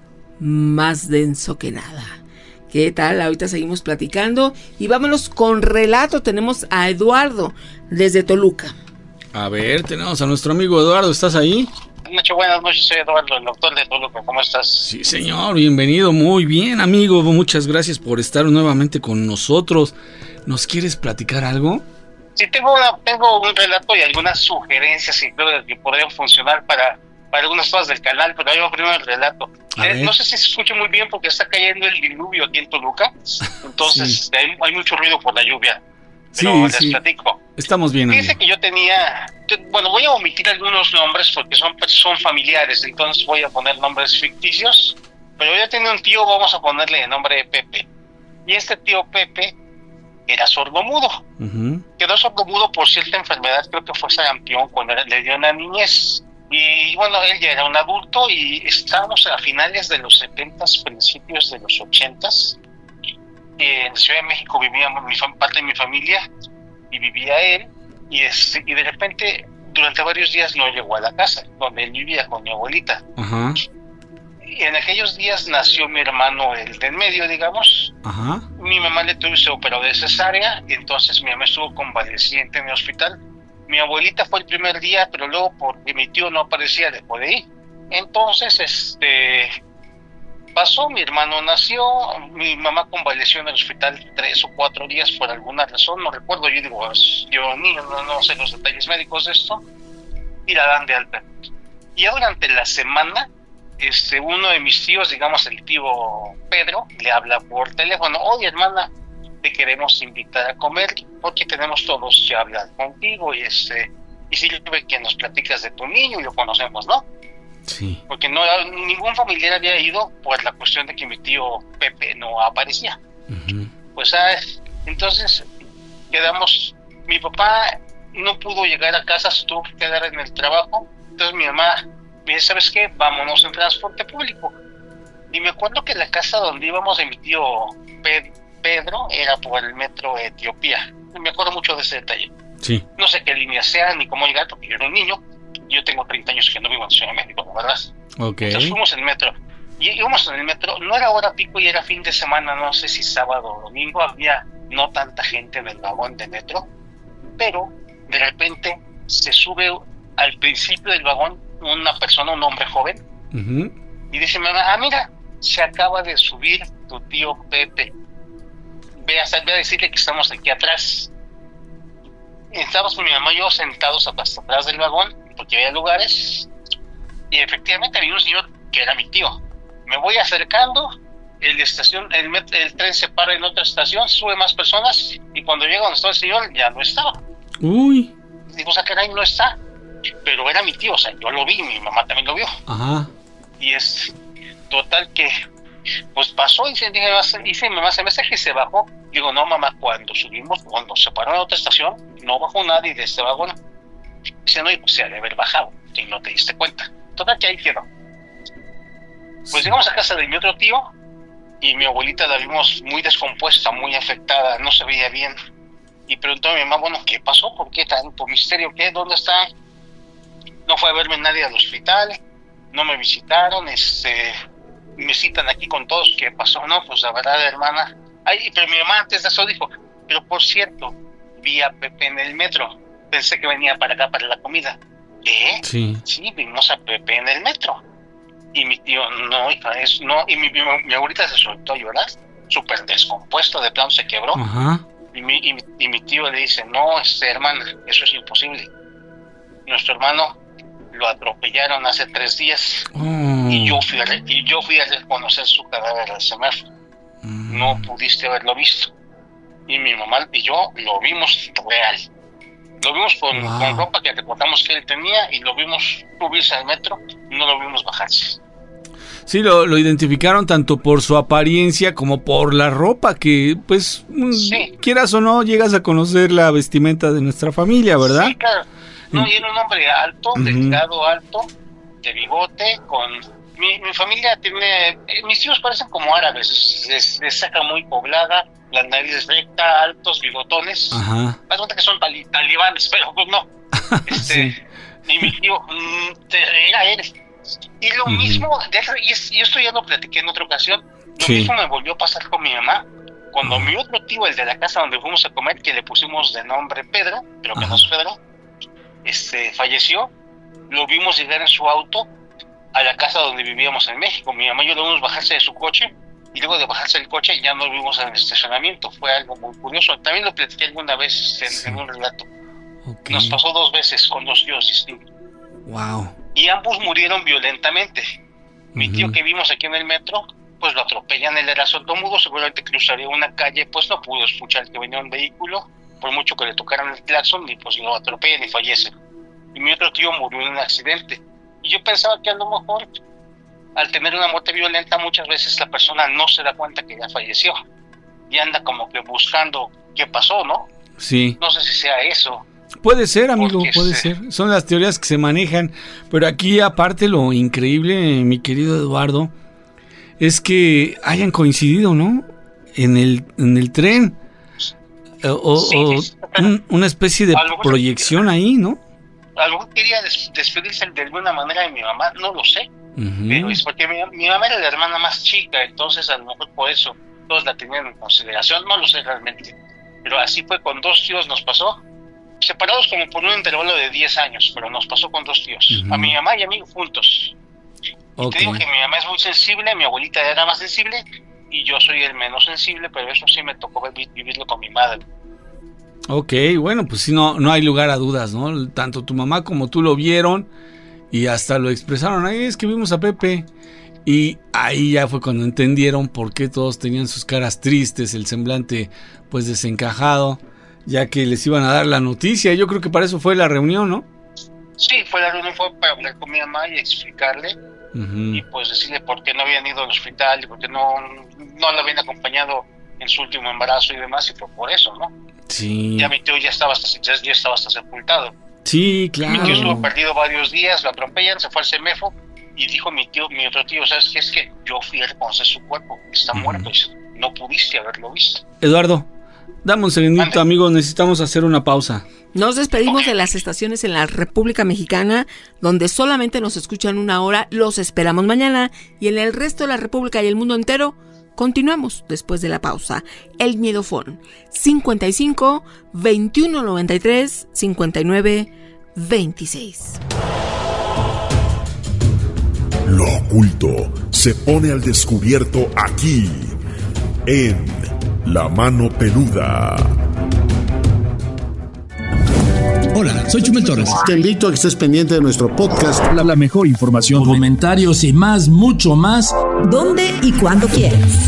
más denso que nada. ¿Qué tal? Ahorita seguimos platicando y vámonos con relato. Tenemos a Eduardo desde Toluca. A ver, tenemos a nuestro amigo Eduardo, ¿estás ahí? Buenas noches, soy Eduardo, el doctor de Toluca, ¿cómo estás? Sí, señor, bienvenido, muy bien, amigo, muchas gracias por estar nuevamente con nosotros. ¿Nos quieres platicar algo? Sí, tengo un relato y algunas sugerencias que creo que podrían funcionar para algunas cosas del canal, pero yo primero el relato. No sé si se escucha muy bien porque está cayendo el diluvio aquí en Toluca, entonces sí. hay mucho ruido por la lluvia. Pero les platico. Estamos bien. Fíjense que yo tenía, voy a omitir algunos nombres porque son familiares, entonces voy a poner nombres ficticios, pero yo tenía un tío, vamos a ponerle el nombre de Pepe, y este tío Pepe era sordomudo. Quedó sordomudo por cierta enfermedad, creo que fue sarampión, cuando le dio una niñez. Y bueno, él ya era un adulto y estábamos a finales de los 70s, principios de los 80s. En Ciudad de México vivía parte de mi familia y vivía él. Y de repente, durante varios días no llegó a la casa, donde él vivía con mi abuelita. Y en aquellos días nació mi hermano, el del medio, digamos. Mi mamá se operó de cesárea, y entonces mi mamá estuvo convaleciente en el hospital. Mi abuelita fue el primer día, pero luego porque mi tío no aparecía, dejó de ir. Entonces, pasó, mi hermano nació, mi mamá convaleció en el hospital 3 o 4 días por alguna razón, no recuerdo, yo niño, no sé los detalles médicos de esto, y la dan de alta. Y ya durante la semana, uno de mis tíos, digamos el tío Pedro, le habla por teléfono: oye, hermana, te queremos invitar a comer porque tenemos todos que hablar contigo y sirve que nos platicas de tu niño y lo conocemos, ¿no? Sí. Porque ningún familiar había ido por la cuestión de que mi tío Pepe no aparecía. Pues entonces quedamos. Mi papá no pudo llegar a casa, se tuvo que quedar en el trabajo. Entonces mi mamá me dice: ¿sabes qué? Vámonos en transporte público. Y me acuerdo que la casa donde íbamos de mi tío Pedro era por el metro Etiopía. Me acuerdo mucho de ese detalle. Sí. No sé qué línea sea ni cómo llegar, porque yo era un niño. Yo tengo 30 años que no vivo en Ciudad de México, ¿verdad? Okay. Entonces fuimos en el metro. Y íbamos en el metro, no era hora pico y era fin de semana, no sé si sábado o domingo, había no tanta gente en el vagón de metro, pero de repente se sube al principio del vagón una persona, un hombre joven, y dice: mamá, mira, se acaba de subir tu tío Pepe. Ve a decirle que estamos aquí atrás. Estábamos con mi mamá y yo sentados hasta atrás del vagón, porque había lugares, y efectivamente había un señor que era mi tío. Me voy acercando, el tren se para en otra estación, sube más personas, y cuando llega donde estaba el señor, ya no estaba. Uy. Digo, caray, no está. Pero era mi tío, o sea, yo lo vi, mi mamá también lo vio. Y total que, pues pasó, y mi mamá se me hace que se bajó. Digo, no, mamá, cuando se paró en otra estación, no bajó nadie de este vagón. Dice: no, y pues se ha de haber bajado, y no te diste cuenta. Total que ahí quedó. Pues llegamos a casa de mi otro tío, y mi abuelita la vimos muy descompuesta, muy afectada, no se veía bien. Y preguntó a mi mamá: bueno, ¿qué pasó? ¿Por qué tanto misterio? ¿Qué? ¿Dónde está? No fue a verme nadie al hospital, no me visitaron, me citan aquí con todos. ¿Qué pasó? No, pues la verdad, hermana. Pero mi mamá antes de eso dijo: pero por cierto, vi a Pepe en el metro, pensé que venía para acá para la comida. ¿Qué? Sí, vimos a Pepe en el metro. Y mi tío: no, hija, no. Y mi abuelita se soltó a llorar, súper descompuesto, de plano se quebró. Y mi tío le dice: no, hermana, eso es imposible. Nuestro hermano lo atropellaron hace 3 días. Y yo fui a reconocer su cadáver al semáforo. No pudiste haberlo visto. Y mi mamá y yo lo vimos real. Lo vimos con ropa que recordamos que él tenía, y lo vimos subirse al metro, no lo vimos bajarse. Sí, lo identificaron tanto por su apariencia como por la ropa, que pues quieras o no, llegas a conocer la vestimenta de nuestra familia, ¿verdad? Sí, claro. No, y era un hombre alto, delgado, alto, de bigote, mi familia tiene... mis tíos parecen como árabes, les saca muy poblada, la nariz recta, altos, bigotones. Me cuenta que son talibanes, pero pues no. Y mi tío era él. Y lo mismo, y esto ya lo platiqué en otra ocasión, lo mismo me volvió a pasar con mi mamá. Cuando mi otro tío, el de la casa donde fuimos a comer, que le pusimos de nombre Pedro, pero que no es Pedro, falleció, lo vimos llegar en su auto a la casa donde vivíamos en México. Mi mamá y yo lo vimos bajarse de su coche, y luego de bajarse del coche ya no lo vimos en el estacionamiento. Fue algo muy curioso. También lo platiqué alguna vez en un relato. Nos pasó 2 veces con 2 tíos distintos. Y ambos murieron violentamente. Mi tío, que vimos aquí en el metro, pues lo atropellan, él era sordomudo, seguramente cruzaría una calle, pues no pudo escuchar que venía un vehículo, por mucho que le tocaran el claxon, y pues lo atropellan y fallece. Y mi otro tío murió en un accidente. Y yo pensaba que a lo mejor, al tener una muerte violenta, muchas veces la persona no se da cuenta que ya falleció, y anda como que buscando qué pasó, ¿no? Sí. No sé si sea eso. Puede ser, amigo, puede ser. Son las teorías que se manejan. Pero aquí, aparte, lo increíble, mi querido Eduardo, es que hayan coincidido, ¿no? En el tren. Una especie de proyección ahí, ¿no? A lo mejor quería despedirse de alguna manera de mi mamá, no lo sé. Pero es porque mi mamá era la hermana más chica, entonces a lo mejor por eso todos la tenían en consideración, no lo sé realmente. Pero así fue con 2 tíos, nos pasó, separados como por un intervalo de 10 años, pero nos pasó con 2 tíos, a mi mamá y a mí juntos. Y te digo que mi mamá es muy sensible, mi abuelita era más sensible, y yo soy el menos sensible, pero eso sí me tocó vivirlo con mi madre. Ok, bueno, pues sí, no hay lugar a dudas, ¿no? Tanto tu mamá como tú lo vieron y hasta lo expresaron. Ahí es que vimos a Pepe. Y ahí ya fue cuando entendieron por qué todos tenían sus caras tristes, el semblante pues desencajado, ya que les iban a dar la noticia. Yo creo que para eso fue la reunión, ¿no? Sí, fue la reunión, fue para hablar con mi mamá y explicarle. Y pues decirle por qué no habían ido al hospital y por qué no la habían acompañado en su último embarazo y demás, y por eso, ¿no? Sí. Ya mi tío ya estaba hasta sepultado. Sí, claro. Mi tío estuvo perdido varios días, lo atropellan, se fue al CEMEFO y dijo mi otro tío, ¿sabes qué? Es que yo fui a reconocer su cuerpo, está muerto, y no pudiste haberlo visto. Eduardo, dame un segundito, amigo, necesitamos hacer una pausa. Nos despedimos de las estaciones en la República Mexicana, donde solamente nos escuchan 1 hora, los esperamos mañana, y en el resto de la República y el mundo entero, continuamos después de la pausa. El Miedofón 55 21 93 59 26. Lo oculto se pone al descubierto aquí en La Mano Peluda. Hola, soy Chumel Torres. Te invito a que estés pendiente de nuestro podcast. La mejor información, comentarios y más, mucho más. ¿Dónde y cuándo quieras?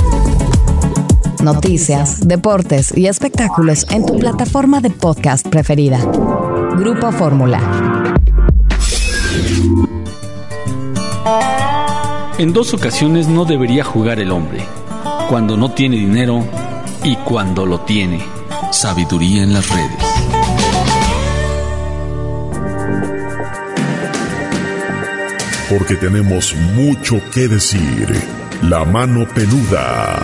Noticias, deportes y espectáculos en tu plataforma de podcast preferida. Grupo Fórmula. En 2 ocasiones no debería jugar el hombre: cuando no tiene dinero y cuando lo tiene. Sabiduría en las redes. Porque tenemos mucho que decir. La Mano Peluda.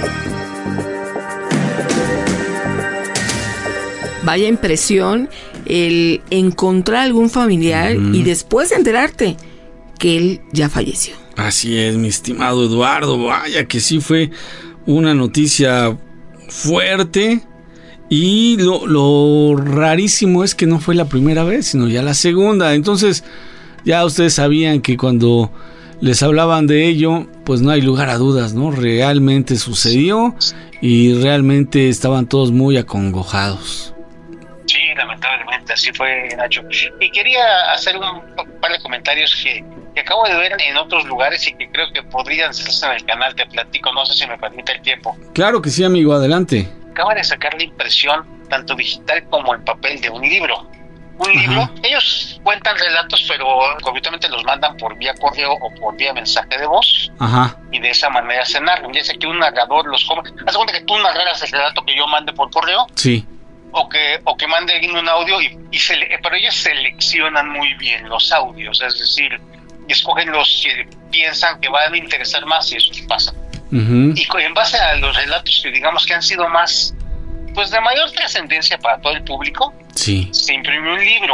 Vaya impresión el encontrar algún familiar y después enterarte que él ya falleció. Así es, mi estimado Eduardo. Vaya que sí fue una noticia fuerte. Y lo rarísimo es que no fue la primera vez, sino ya la segunda. Entonces, ya ustedes sabían que cuando les hablaban de ello, pues no hay lugar a dudas, ¿no? Realmente sucedió y realmente estaban todos muy acongojados. Sí, lamentablemente así fue, Nacho. Y quería hacer un par de comentarios que acabo de ver en otros lugares y que creo que podrían hacerse en el canal. Te platico, no sé si me permite el tiempo. Claro que sí, amigo, adelante. Acaba de sacar la impresión, tanto digital como en papel, de un libro. Un libro, ellos cuentan relatos, pero obviamente los mandan por vía correo o por vía mensaje de voz. Y de esa manera se narran. Ya sé que un narrador los come. Haz cuenta que tú narraras el relato que yo mande por correo. Sí. O que mande alguien un audio pero ellos seleccionan muy bien los audios, es decir, escogen los que piensan que van a interesar más, y eso pasa. Y en base a los relatos que digamos que han sido más, pues de mayor trascendencia para todo el público, se imprimió un libro.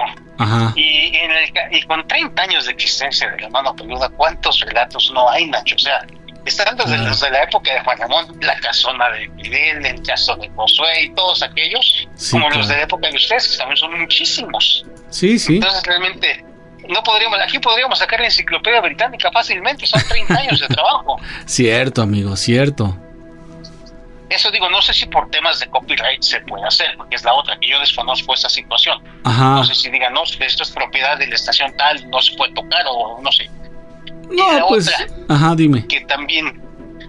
Y con 30 años de existencia de La Mano Peluda, ¿cuántos relatos no hay, Nacho? O sea, están desde los de la época de Juan Ramón, La Casona de Fidel, El Caso de Josué y todos aquellos, como los de la época de ustedes, que también son muchísimos. Entonces realmente aquí podríamos sacar la Enciclopedia Británica fácilmente, son 30 años de trabajo. Cierto, amigo, cierto. Eso digo, no sé si por temas de copyright se puede hacer, porque es la otra, que yo desconozco esa situación. No sé si digan, no, esto es propiedad de la estación tal, no se puede tocar, o no sé. No, pues, dime. Que también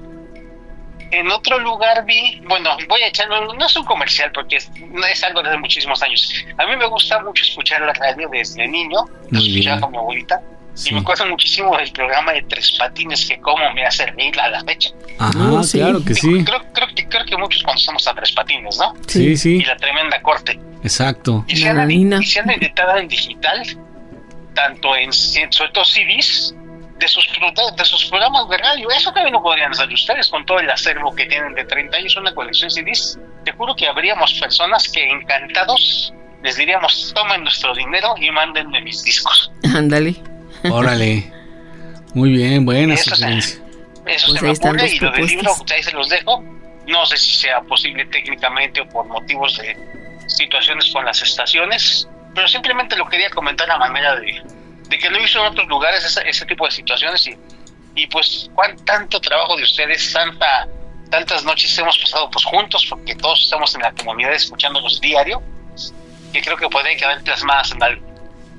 en otro lugar vi, bueno, voy a echarlo, no es un comercial porque es algo desde muchísimos años. A mí me gusta mucho escuchar la radio desde niño, lo escuchaba con mi abuelita, Y me acuerdo muchísimo del programa de Tres Patines, que cómo me hace reír a la fecha. Ajá, sí. Claro que sí. Creo que muchos conocemos a Tres Patines, ¿no? Sí, sí. Y la tremenda corte. Exacto. Y se han editado en digital, tanto en, sobre todo CDs, de sus programas de radio. Eso también lo podrían hacer ustedes con todo el acervo que tienen de 30 años, una colección de CDs. Te juro que habríamos personas que encantados les diríamos: tomen nuestro dinero y mándenme mis discos. Ándale. Órale. Muy bien, buena sugerencia. Eso pues se me ocurre, y lo del libro, ahí se los dejo. No sé si sea posible técnicamente o por motivos de situaciones con las estaciones, pero simplemente lo quería comentar a manera de que lo hizo en otros lugares ese tipo de situaciones, y pues tanto trabajo de ustedes, tantas noches hemos pasado pues juntos, porque todos estamos en la comunidad escuchándolos diario, que creo que pueden quedar plasmadas en algo.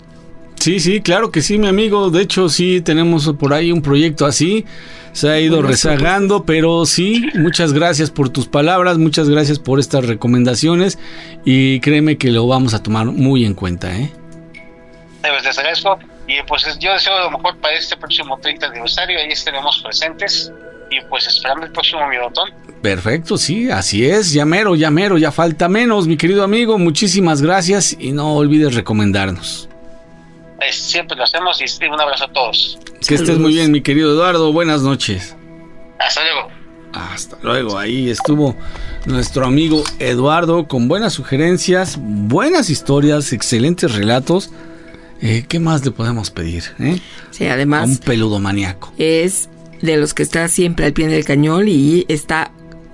Sí, sí, claro que sí, mi amigo. De hecho, sí, tenemos por ahí un proyecto así. Se ha ido rezagando, pero sí, muchas gracias por tus palabras, muchas gracias por estas recomendaciones, y créeme que lo vamos a tomar muy en cuenta, ¿eh? Debes de hacer eso, y pues yo deseo lo mejor para este próximo 30 aniversario, ahí estaremos presentes, y pues esperando el próximo Mirotón. Perfecto, sí, así es, ya mero, ya falta menos, mi querido amigo, muchísimas gracias, y no olvides recomendarnos. Siempre lo hacemos, y un abrazo a todos. Que estés muy bien, mi querido Eduardo, buenas noches. Hasta luego. Hasta luego, ahí estuvo nuestro amigo Eduardo con buenas sugerencias, buenas historias, excelentes relatos. ¿Qué más le podemos pedir? Sí, además, a un peludo maníaco. Es de los que está siempre al pie del cañón y está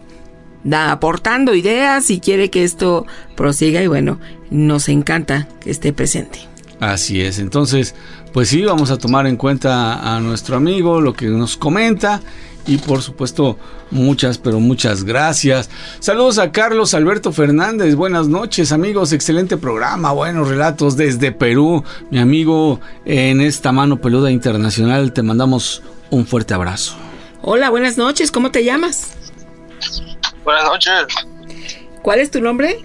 aportando ideas y quiere que esto prosiga, y bueno, nos encanta que esté presente. Así es, entonces, pues sí, vamos a tomar en cuenta a nuestro amigo, lo que nos comenta, y por supuesto, muchas gracias. Saludos a Carlos Alberto Fernández, buenas noches, amigos, excelente programa, buenos relatos desde Perú, mi amigo en esta mano peluda internacional, te mandamos un fuerte abrazo. Hola, buenas noches, ¿cómo te llamas? Buenas noches. ¿Cuál es tu nombre?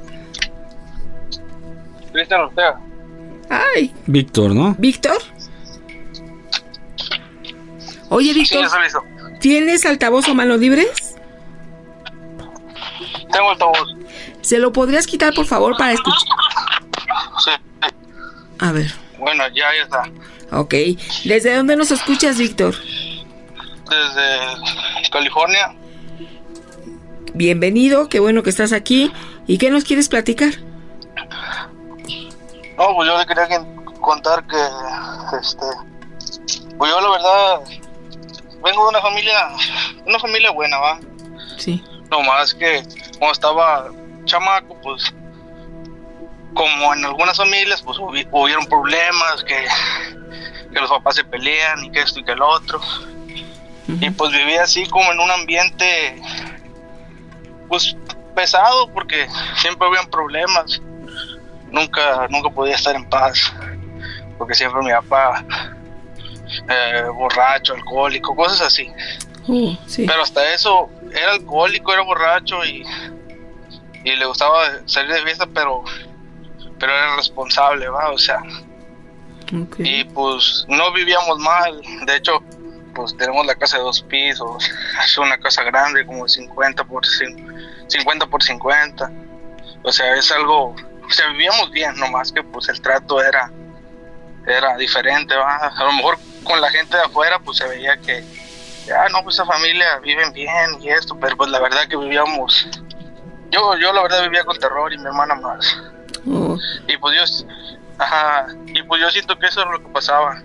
Cristian Ortega. Ay. Víctor, ¿no? ¿Víctor? Oye, Víctor, sí, ¿tienes altavoz o manos libres? Tengo altavoz. ¿Se lo podrías quitar, por favor, para escuchar? Sí. A ver. Bueno, ya está. Ok. ¿Desde dónde nos escuchas, Víctor? Desde California. Bienvenido, qué bueno que estás aquí. ¿Y qué nos quieres platicar? No, pues yo le quería contar que, pues yo la verdad vengo de una familia buena, ¿va? Sí. No más que cuando estaba chamaco, pues, como en algunas familias, pues hubieron problemas, que los papás se pelean y que esto y que el otro. Uh-huh. Y pues viví así como en un ambiente, pues, pesado, porque siempre habían problemas. Nunca podía estar en paz, porque siempre mi papá borracho, alcohólico, cosas así. Sí. Pero hasta eso, era alcohólico, era borracho y le gustaba salir de fiesta, pero era responsable, ¿va? O sea, okay. Y pues no vivíamos mal. De hecho, pues tenemos la casa de 2 pisos, es una casa grande, como 50 por 50. O sea, es algo... O sea, vivíamos bien, nomás que pues el trato era diferente, ¿va? A lo mejor con la gente de afuera pues se veía que no, pues esa familia viven bien y esto, pero pues la verdad que vivíamos, yo la verdad vivía con terror, y mi hermana más. Y pues yo siento que eso es lo que pasaba.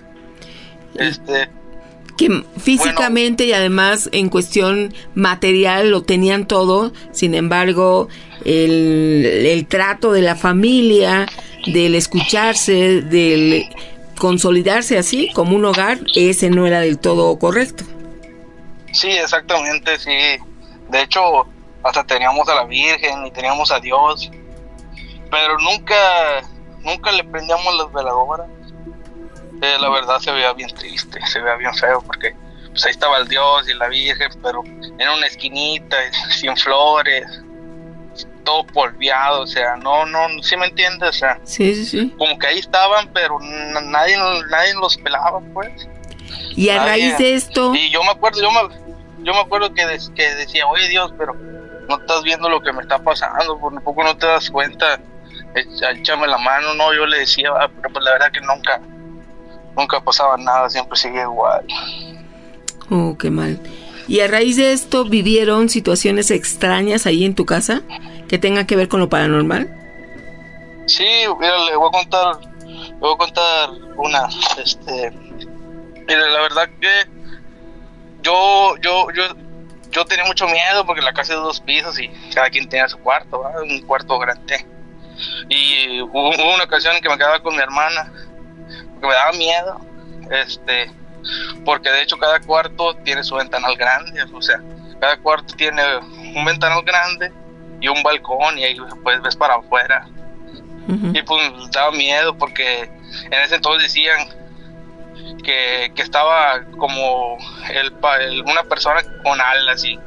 Que físicamente, bueno, y además en cuestión material lo tenían todo, sin embargo el trato de la familia, del escucharse, del consolidarse así como un hogar, ese no era del todo correcto. Sí, exactamente, sí. De hecho, hasta teníamos a la Virgen y teníamos a Dios, pero nunca le prendíamos las veladoras. La verdad se veía bien triste, se veía bien feo, porque pues ahí estaba el Dios y la Virgen, pero en una esquinita, sin flores. todo polveado, o sea, no, ¿sí me entiendes? O sea, sí. Como que ahí estaban, pero nadie los pelaba, pues. Y a raíz de esto... Y yo me acuerdo que decía, oye Dios, pero no estás viendo lo que me está pasando, por poco no te das cuenta, échame la mano, no, yo le decía, pero pues la verdad que nunca pasaba nada, siempre seguía igual. Oh, qué mal. ¿Y a raíz de esto vivieron situaciones extrañas ahí en tu casa que tengan que ver con lo paranormal? Sí, mira, le voy a contar una, mira, la verdad que yo tenía mucho miedo porque la casa es de 2 pisos y cada quien tenía su cuarto, ¿verdad? Un cuarto grande. Y hubo una ocasión en que me quedaba con mi hermana porque me daba miedo, porque de hecho cada cuarto tiene su ventanal grande, o sea, cada cuarto tiene un ventanal grande y un balcón y ahí pues ves para afuera. Y pues daba miedo porque en ese entonces decían que estaba como una persona con alas y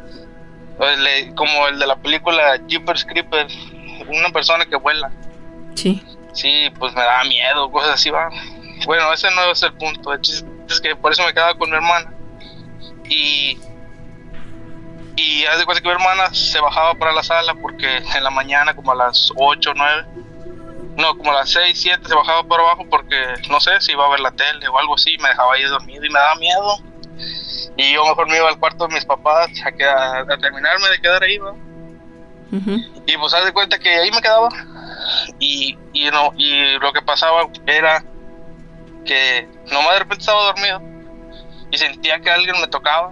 como el de la película Jeepers Creepers, una persona que vuela. Sí, pues me daba miedo, cosas así, va. Bueno, ese no es el punto, es que por eso me quedaba con mi hermana y haz de cuenta que mi hermana se bajaba para la sala porque en la mañana como a las 8 o 9, no, como a las 6, 7 se bajaba por abajo porque no sé si iba a ver la tele o algo así, me dejaba ahí dormido y me daba miedo y yo mejor me iba al cuarto de mis papás a terminarme de quedar ahí, ¿no? Y pues haz de cuenta que ahí me quedaba y lo que pasaba era que nomás de repente estaba dormido y sentía que alguien me tocaba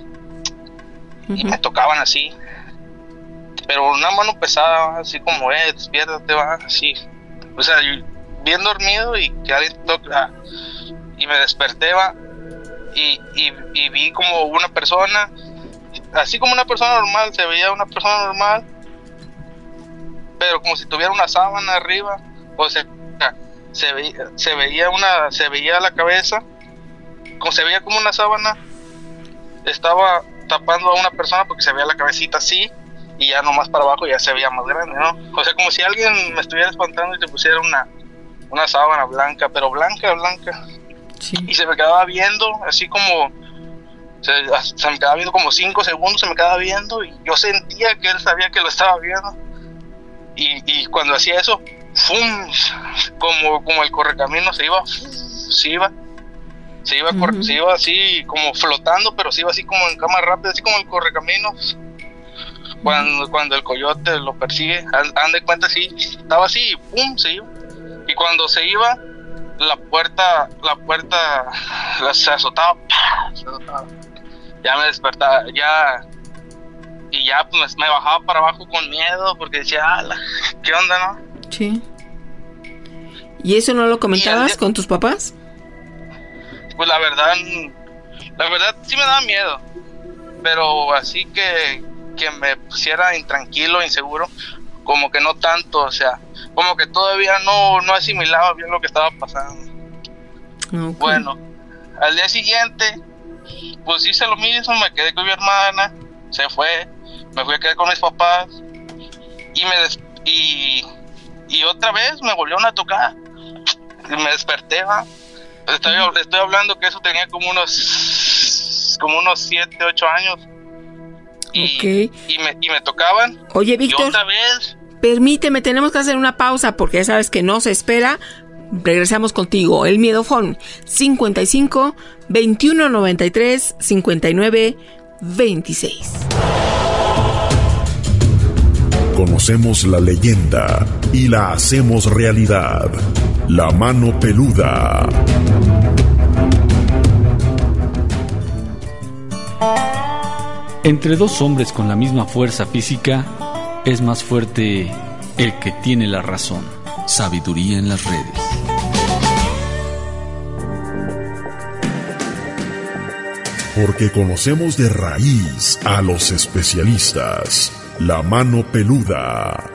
y me tocaban así, pero una mano pesada, así como despiértate, va, así, o sea, bien dormido y que alguien toca y me desperté, va, y vi como una persona, así como una persona normal, se veía una persona normal, pero como si tuviera una sábana arriba, o sea, se veía la cabeza, como se veía como una sábana, estaba tapando a una persona porque se veía la cabecita así y ya nomás para abajo ya se veía más grande, ¿no? O sea, como si alguien me estuviera espantando y te pusiera una sábana blanca, pero blanca. Sí. Y se me quedaba viendo, así como se me quedaba viendo como 5 segundos, se me quedaba viendo y yo sentía que él sabía que lo estaba viendo. Y cuando hacía eso, ¡fum! Como el correcamino se iba así como flotando, pero se iba así como en cama rápida, así como el correcaminos cuando el coyote lo persigue, han de cuenta, así estaba así y ¡pum! Se iba. Y cuando se iba, la puerta se azotaba, ya me despertaba, y ya pues me bajaba para abajo con miedo porque decía, ¿qué onda, no? Sí. ¿Y eso no lo comentabas con tus papás? Pues la verdad sí me daba miedo, pero así que me pusiera intranquilo, inseguro, como que no tanto, o sea, como que todavía no asimilaba bien lo que estaba pasando. Okay. Bueno, al día siguiente, pues hice lo mismo, me quedé con mi hermana, se fue, me fui a quedar con mis papás y otra vez me volvieron a tocar y me desperté, ¿va? Estoy hablando que eso tenía como unos 7, 8 años y me tocaban. Oye, Víctor, y otra vez, permíteme, tenemos que hacer una pausa porque ya sabes que no se espera. Regresamos contigo. El Miedofón 55 21 93 59 26. Conocemos la leyenda y la hacemos realidad. La mano peluda. Entre 2 hombres con la misma fuerza física, es más fuerte el que tiene la razón. Sabiduría en las redes. Porque conocemos de raíz a los especialistas. La mano peluda.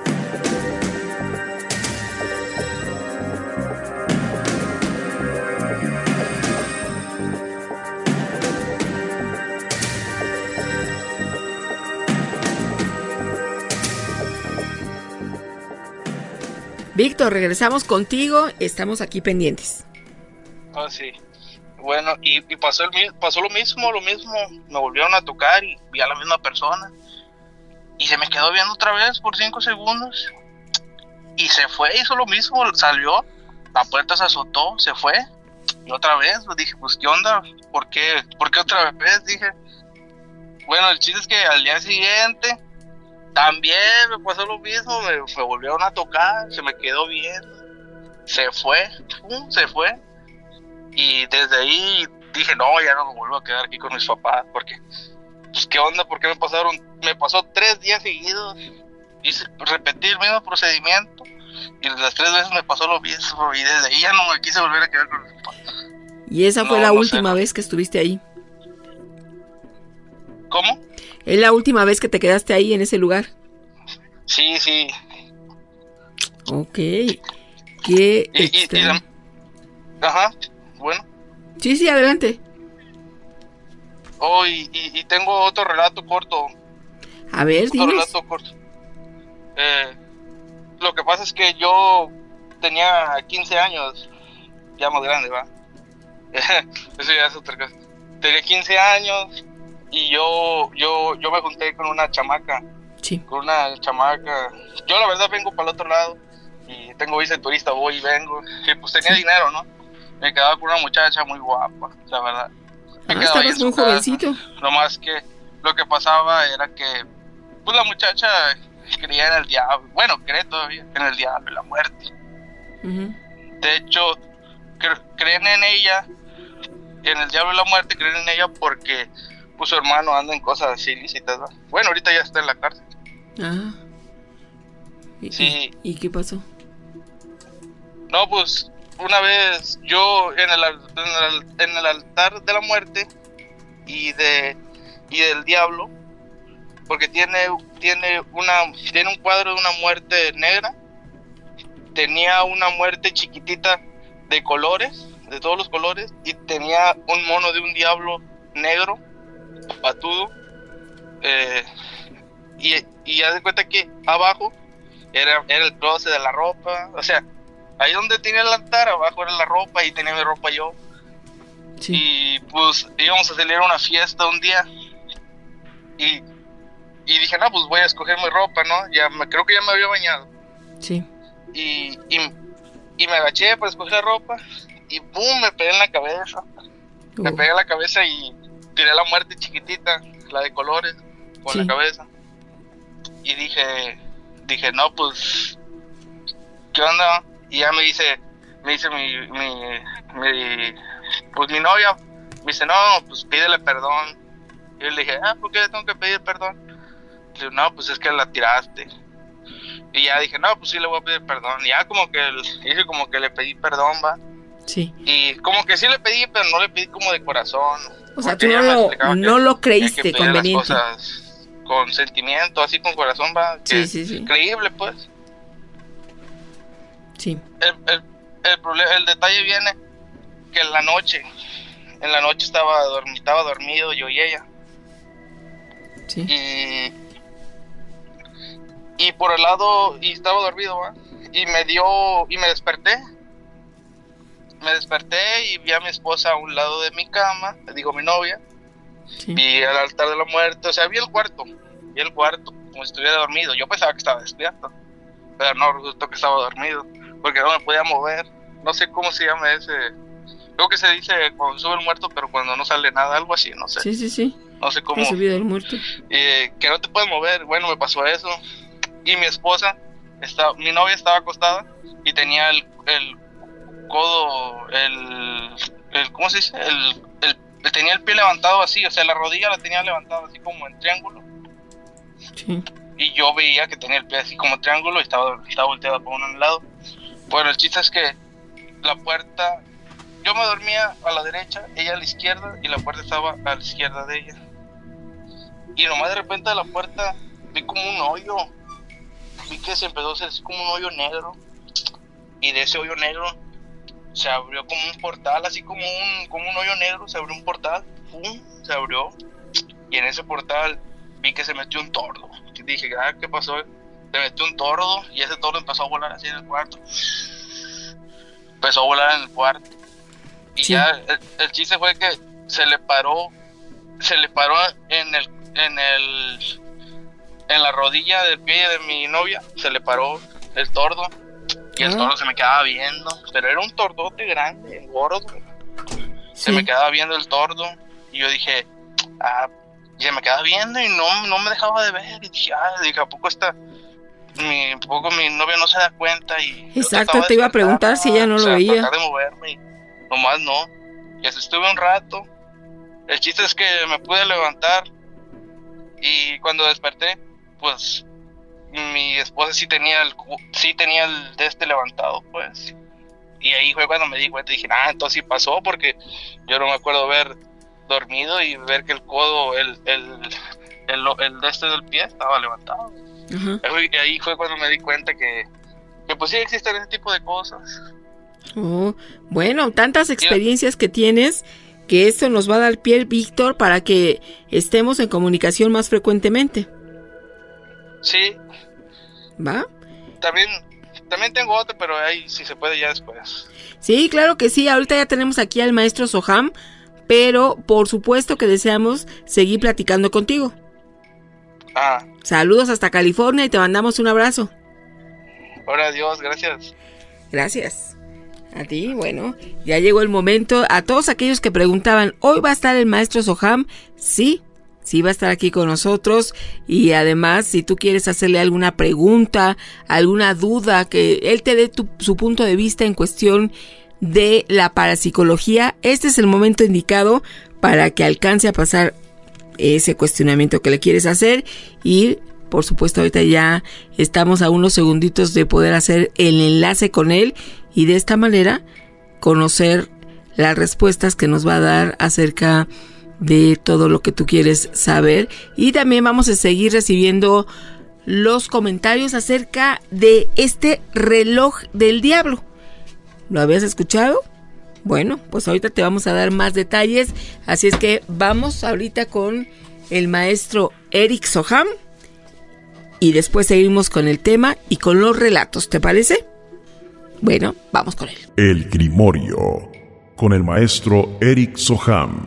Víctor, regresamos contigo, estamos aquí pendientes. Ah, sí. Bueno, y pasó lo mismo, me volvieron a tocar y vi a la misma persona. Y se me quedó viendo otra vez por 5 segundos. Y se fue, hizo lo mismo, salió, la puerta se azotó, se fue. Y otra vez, pues dije, pues ¿qué onda? ¿Por qué otra vez? Dije. Bueno, el chiste es que al día siguiente también me pasó lo mismo, me volvieron a tocar, se me quedó bien. Se fue. Y desde ahí dije, no, ya no me vuelvo a quedar aquí con mis papás, porque, pues, ¿qué onda? ¿Por qué me pasó 3 días seguidos? Repetí el mismo procedimiento, y las 3 veces me pasó lo mismo, y desde ahí ya no me quise volver a quedar con mis papás. ¿Y esa fue la última vez que estuviste ahí? ¿Cómo? ¿Es la última vez que te quedaste ahí en ese lugar? Sí. Ok. ¿Qué? Ajá, bueno. Sí, adelante. Oh, y tengo otro relato corto. A ver, otro relato corto. Lo que pasa es que yo tenía 15 años, ya más grande, ¿va? Eso ya es otra cosa. Tenía 15 años y yo me junté con una chamaca. Sí. Con una chamaca. Yo la verdad vengo para el otro lado y tengo visa de turista, voy y vengo. Y pues tenía dinero, ¿no? Me quedaba con una muchacha muy guapa, la verdad. Estabas muy jovencito. Lo más que lo que pasaba era que pues la muchacha creía en el diablo. Bueno, cree todavía en el diablo, en la muerte. Uh-huh. De hecho, creen en ella, en el diablo y la muerte, creen en ella porque pues su hermano anda en cosas así ilícitas, ¿no? Bueno, ahorita ya está en la cárcel. Ah. Sí. ¿Y qué pasó? No, pues una vez yo en el altar de la muerte y del diablo, porque tiene un cuadro de una muerte negra, tenía una muerte chiquitita de colores, de todos los colores, y tenía un mono de un diablo negro, patudo, y haz de cuenta que abajo era el closet de la ropa, o sea, ahí donde tenía el altar, abajo era la ropa y tenía mi ropa yo. Sí. Y pues íbamos a salir a una fiesta un día y dije, no, pues voy a escoger mi ropa, ¿no? Creo que ya me había bañado. Sí. Y me agaché para escoger la ropa y ¡pum! Me pegué en la cabeza. Me pegué en la cabeza y tiré la muerte chiquitita, la de colores, con la cabeza. Y dije, no, pues, ¿qué onda? Y ya me dice mi novia, me dice, no, pues pídele perdón. Y yo le dije, ¿por qué le tengo que pedir perdón? Y le dije, no, pues es que la tiraste. Y ya dije, no, pues sí le voy a pedir perdón. Y ya como que le pedí perdón, va. Sí. Y como que sí le pedí, pero no le pedí como de corazón. O sea, tú no lo creíste conveniente. Las cosas con sentimiento, así con corazón, va. Sí. Creíble, pues. Sí. El detalle viene que en la noche estaba dormido yo y ella. Sí. Y por el lado, y estaba dormido, ¿va? Y me desperté y vi a mi esposa a un lado de mi cama, mi novia. Sí. Vi el altar de la muerte, o sea, vi el cuarto, como si estuviera dormido. Yo pensaba que estaba despierto, pero no, resultó que estaba dormido, porque no me podía mover. No sé cómo se llama ese, creo que se dice cuando sube el muerto, pero cuando no sale nada, algo así, no sé. Sí. No sé cómo. Subido el muerto. Que no te puedes mover. Bueno, me pasó eso. Y mi esposa, mi novia estaba acostada y tenía el codo, ¿cómo se dice? Tenía el pie levantado así, o sea, la rodilla la tenía levantada así como en triángulo. Sí. Y yo veía que tenía el pie así como triángulo y estaba volteada por un lado. Bueno, el chiste es que la puerta, yo me dormía a la derecha, ella a la izquierda, y la puerta estaba a la izquierda de ella. Y nomás de repente de la puerta vi como un hoyo. Vi que se empezó a hacer así como un hoyo negro. Y de ese hoyo negro se abrió como un portal, así como un hoyo negro, se abrió un portal, ¡pum! Se abrió. Y en ese portal vi que se metió un tordo. Y dije, ¿qué pasó? le metió un tordo y ese tordo empezó a volar así en el cuarto. Empezó a volar en el cuarto. Y sí, ya el chiste fue que se le paró en la rodilla del pie de mi novia, se le paró el tordo. Y el tordo se me quedaba viendo, pero era un tordote grande, gordo. Sí. Se me quedaba viendo el tordo y yo dije, y se me quedaba viendo y no me dejaba de ver. Y dije, ¿a poco mi novia no se da cuenta? Y exacto, te iba a preguntar si ella no lo veía. Tratar de moverme y nomás no. Y así estuve un rato. El chiste es que me pude levantar y cuando desperté, pues mi esposa sí tenía el de este levantado, pues. Y ahí fue cuando me di cuenta y dije, entonces sí pasó, porque yo no me acuerdo haber dormido y ver que el codo, el de este del pie estaba levantado. Uh-huh. Y ahí fue cuando me di cuenta que pues sí existen ese tipo de cosas. Bueno, tantas experiencias que tienes, que esto nos va a dar pie, Víctor, para que estemos en comunicación más frecuentemente. Sí. ¿Va? También tengo otro, pero ahí si se puede ya después. Sí, claro que sí. Ahorita ya tenemos aquí al maestro Soham, pero por supuesto que deseamos seguir platicando contigo. Saludos hasta California y te mandamos un abrazo. Ahora, adiós, gracias. Gracias. A ti, bueno, ya llegó el momento. A todos aquellos que preguntaban, ¿hoy va a estar el maestro Soham? Sí va a estar aquí con nosotros. Y además, si tú quieres hacerle alguna pregunta, alguna duda, que él te dé su punto de vista en cuestión de la parapsicología, este es el momento indicado para que alcance a pasar ese cuestionamiento que le quieres hacer. Y por supuesto ahorita ya estamos a unos segunditos de poder hacer el enlace con él y de esta manera conocer las respuestas que nos va a dar acerca de todo lo que tú quieres saber. Y también vamos a seguir recibiendo los comentarios acerca de este reloj del diablo. ¿Lo habías escuchado? Bueno, pues ahorita te vamos a dar más detalles, así es que vamos ahorita con el maestro Eric Soham y después seguimos con el tema y con los relatos, ¿te parece? Bueno, vamos con él. El Grimorio, con el maestro Eric Soham.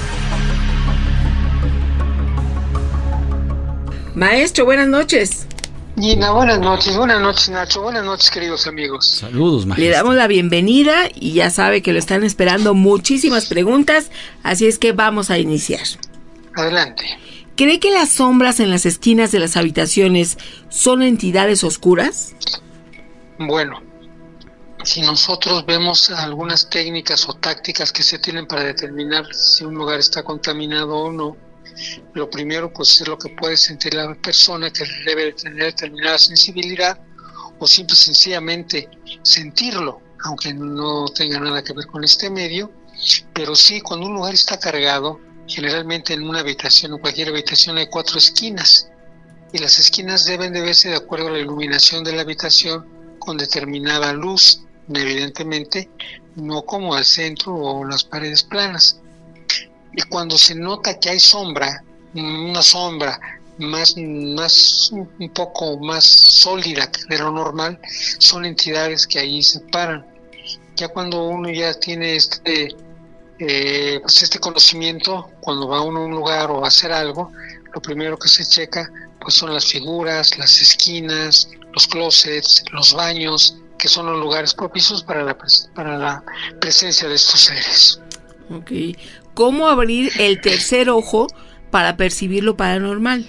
Maestro, buenas noches. Gina, buenas noches Nacho, buenas noches queridos amigos. Saludos, maestro. Le damos la bienvenida y ya sabe que lo están esperando muchísimas preguntas, así es que vamos a iniciar. Adelante. ¿Cree que las sombras en las esquinas de las habitaciones son entidades oscuras? Bueno, si nosotros vemos algunas técnicas o tácticas que se tienen para determinar si un lugar está contaminado o no, lo primero pues es lo que puede sentir la persona, que debe tener determinada sensibilidad o simple y sencillamente sentirlo, aunque no tenga nada que ver con este medio. Pero sí, cuando un lugar está cargado, generalmente en una habitación o cualquier habitación hay 4 esquinas y las esquinas deben de verse de acuerdo a la iluminación de la habitación con determinada luz, evidentemente no como al centro o las paredes planas. Y cuando se nota que hay sombra, una sombra más un poco más sólida de lo normal, son entidades que ahí se paran. Ya cuando uno ya tiene este conocimiento, cuando va uno a un lugar o a hacer algo, lo primero que se checa pues son las figuras, las esquinas, los closets, los baños, que son los lugares propicios para la presencia de estos seres. Okay. ¿Cómo abrir el tercer ojo para percibir lo paranormal?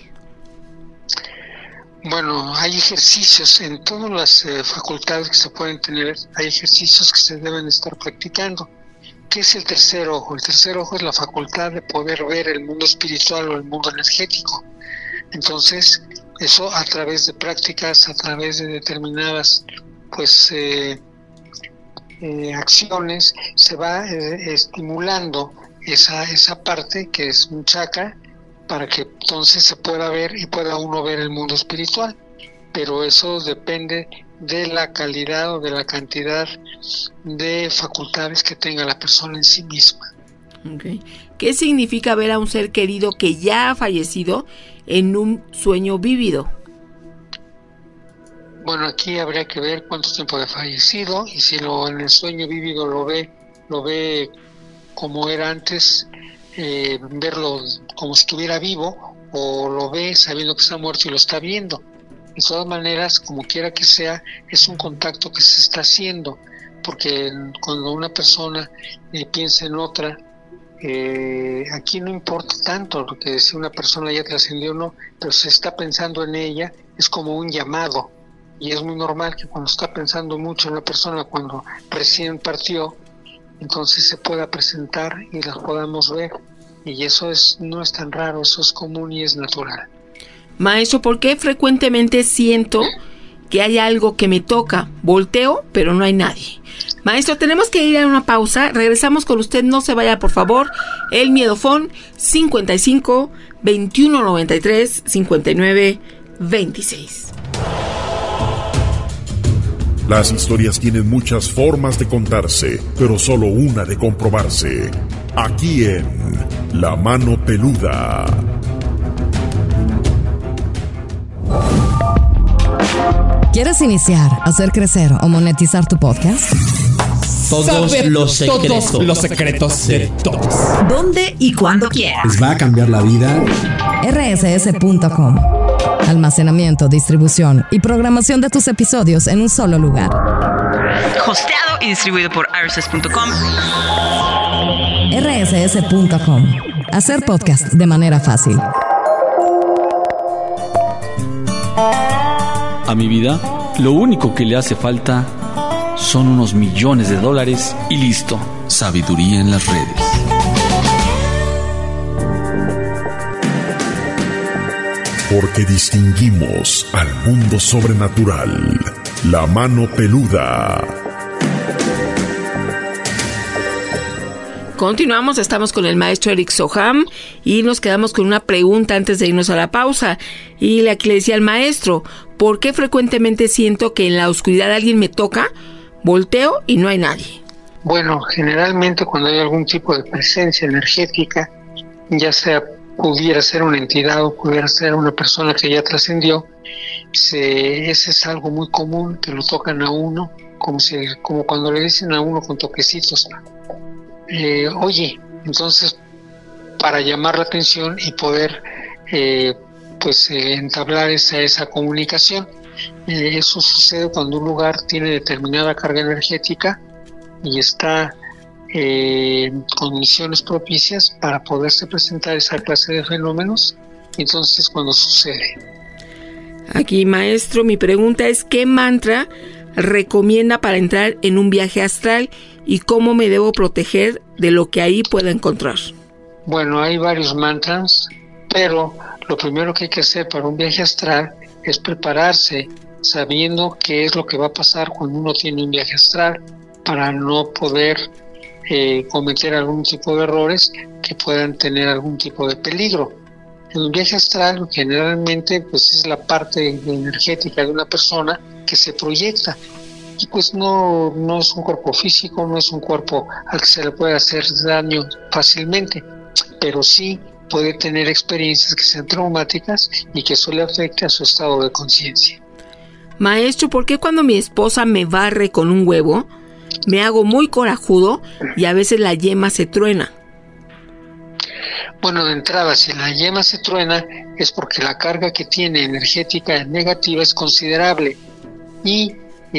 Bueno, hay ejercicios en todas las facultades que se pueden tener, hay ejercicios que se deben estar practicando. ¿Qué es el tercer ojo? El tercer ojo es la facultad de poder ver el mundo espiritual o el mundo energético. Entonces, eso a través de prácticas, a través de determinadas acciones, se va estimulando esa parte que es un chakra, para que entonces se pueda ver y pueda uno ver el mundo espiritual. Pero eso depende de la calidad o de la cantidad de facultades que tenga la persona en sí misma. Okay. ¿Qué significa ver a un ser querido que ya ha fallecido en un sueño vívido? Bueno, aquí habría que ver cuánto tiempo de fallecido, y si en el sueño vívido lo ve como era antes, verlo como si estuviera vivo, o lo ve sabiendo que está muerto y lo está viendo. De todas maneras, como quiera que sea, es un contacto que se está haciendo, porque cuando una persona piensa en otra, aquí no importa tanto lo que si una persona ya trascendió o no, pero se está pensando en ella, es como un llamado. Y es muy normal que cuando está pensando mucho en la persona, cuando recién partió, entonces se pueda presentar y las podamos ver. Y eso no es tan raro, eso es común y es natural. Maestro, ¿por qué frecuentemente siento que hay algo que me toca? Volteo, pero no hay nadie. Maestro, tenemos que ir a una pausa. Regresamos con usted, no se vaya, por favor. El Miedofón 55 21 93 59 26. Las historias tienen muchas formas de contarse, pero solo una de comprobarse. Aquí en La Mano Peluda. ¿Quieres iniciar, hacer crecer o monetizar tu podcast? Todos los secretos de todos. ¿Dónde y cuándo quieras? Les va a cambiar la vida. rss.com. Almacenamiento, distribución y programación de tus episodios en un solo lugar. Hosteado y distribuido por rss.com. rss.com. Hacer podcast de manera fácil. A mi vida, lo único que le hace falta son unos millones de dólares y listo. Sabiduría en las redes. Porque distinguimos al mundo sobrenatural. La Mano Peluda. Continuamos, estamos con el maestro Eric Soham y nos quedamos con una pregunta antes de irnos a la pausa. Y aquí le decía al maestro, ¿por qué frecuentemente siento que en la oscuridad alguien me toca, volteo y no hay nadie? Bueno, generalmente cuando hay algún tipo de presencia energética, ya sea pudiera ser una entidad o pudiera ser una persona que ya trascendió, ese es algo muy común, que lo tocan a uno, como cuando le dicen a uno con toquecitos. Oye, entonces para llamar la atención y poder entablar esa comunicación. Eso sucede cuando un lugar tiene determinada carga energética y está con misiones propicias para poderse presentar esa clase de fenómenos. Entonces, cuando sucede. Aquí, maestro, mi pregunta es: ¿qué mantra recomienda para entrar en un viaje astral y cómo me debo proteger de lo que ahí pueda encontrar? Bueno, hay varios mantras, pero lo primero que hay que hacer para un viaje astral es prepararse sabiendo qué es lo que va a pasar cuando uno tiene un viaje astral, para no poder cometer algún tipo de errores que puedan tener algún tipo de peligro. En un viaje astral generalmente es la parte energética de una persona que se proyecta, y no es un cuerpo físico, no es un cuerpo al que se le puede hacer daño fácilmente, pero sí puede tener experiencias que sean traumáticas y que eso le afecte a su estado de conciencia. Maestro, ¿por qué cuando mi esposa me barre con un huevo me hago muy corajudo y a veces la yema se truena? Bueno, de entrada, si la yema se truena es porque la carga que tiene energética negativa es considerable, y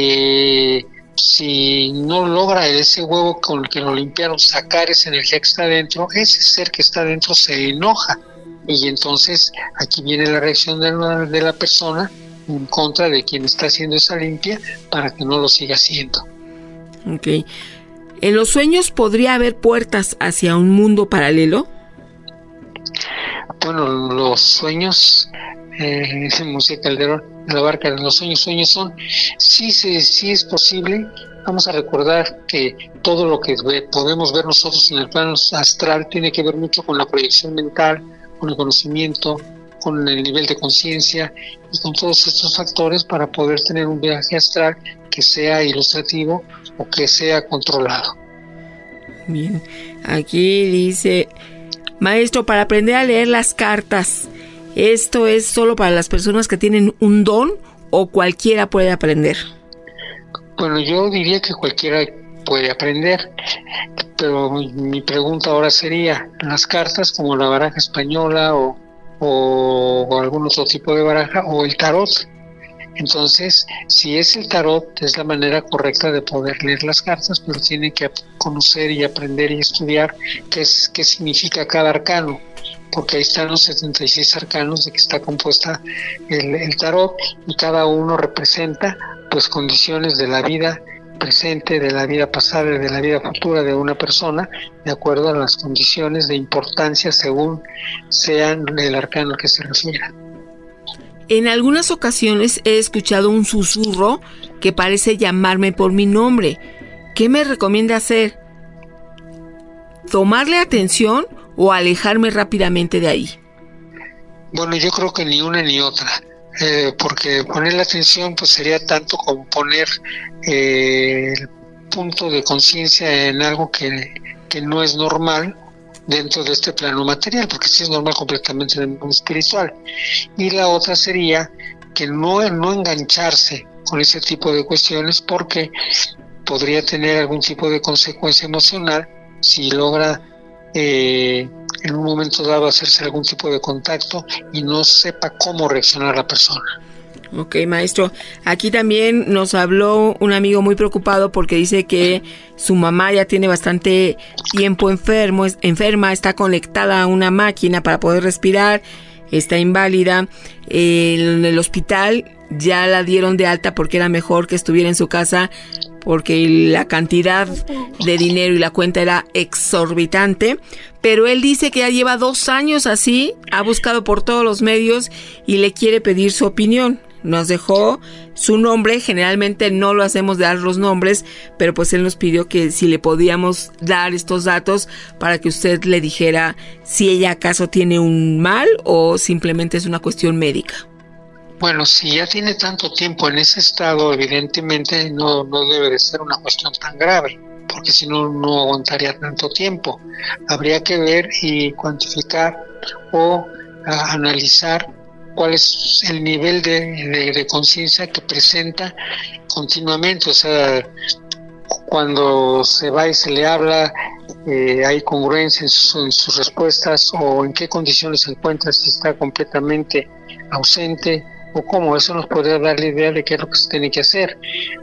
si no logra ese huevo con el que lo limpiaron sacar esa energía que está dentro, ese ser que está dentro se enoja, y entonces aquí viene la reacción de la persona en contra de quien está haciendo esa limpia para que no lo siga haciendo. Ok. ¿En los sueños podría haber puertas hacia un mundo paralelo? Bueno, los sueños, Música Calderón de la Barca, los sueños son, sí es posible. Vamos a recordar que todo lo que podemos ver nosotros en el plano astral tiene que ver mucho con la proyección mental, con el conocimiento, con el nivel de conciencia y con todos estos factores para poder tener un viaje astral que sea ilustrativo o que sea controlado. Bien, aquí dice: maestro, para aprender a leer las cartas, ¿esto es solo para las personas que tienen un don o cualquiera puede aprender? Bueno, yo diría que cualquiera puede aprender, pero mi pregunta ahora sería, las cartas como la baraja española o algún otro tipo de baraja, o el tarot. Entonces, si es el tarot, es la manera correcta de poder leer las cartas, pero tiene que conocer y aprender y estudiar qué significa cada arcano, porque ahí están los 76 arcanos de que está compuesta el tarot, y cada uno representa pues condiciones de la vida presente, de la vida pasada y de la vida futura de una persona, de acuerdo a las condiciones de importancia según sean el arcano al que se refiera. En algunas ocasiones he escuchado un susurro que parece llamarme por mi nombre. ¿Qué me recomienda hacer? ¿Tomarle atención o alejarme rápidamente de ahí? Bueno, yo creo que ni una ni otra. Porque ponerle atención pues sería tanto como poner el punto de conciencia en algo que no es normal dentro de este plano material, porque sí es normal completamente en el mundo espiritual. Y la otra sería que no engancharse con ese tipo de cuestiones, porque podría tener algún tipo de consecuencia emocional si logra en un momento dado hacerse algún tipo de contacto y no sepa cómo reaccionar la persona. Ok, maestro. Aquí también nos habló un amigo muy preocupado porque dice que su mamá ya tiene bastante tiempo enferma, está conectada a una máquina para poder respirar, está inválida. En el hospital ya la dieron de alta porque era mejor que estuviera en su casa, porque la cantidad de dinero y la cuenta era exorbitante, pero él dice que ya lleva 2 años así, ha buscado por todos los medios y le quiere pedir su opinión. Nos dejó su nombre, generalmente no lo hacemos dar los nombres, pero pues él nos pidió que si le podíamos dar estos datos para que usted le dijera si ella acaso tiene un mal o simplemente es una cuestión médica. Bueno, si ya tiene tanto tiempo en ese estado, evidentemente no debe de ser una cuestión tan grave, porque si no, no aguantaría tanto tiempo. Habría que ver y cuantificar o analizar cuál es el nivel de conciencia que presenta continuamente. O sea, cuando se va y se le habla, hay congruencia en sus respuestas, o en qué condiciones se encuentra, si está completamente ausente o cómo. Eso nos podría dar la idea de qué es lo que se tiene que hacer.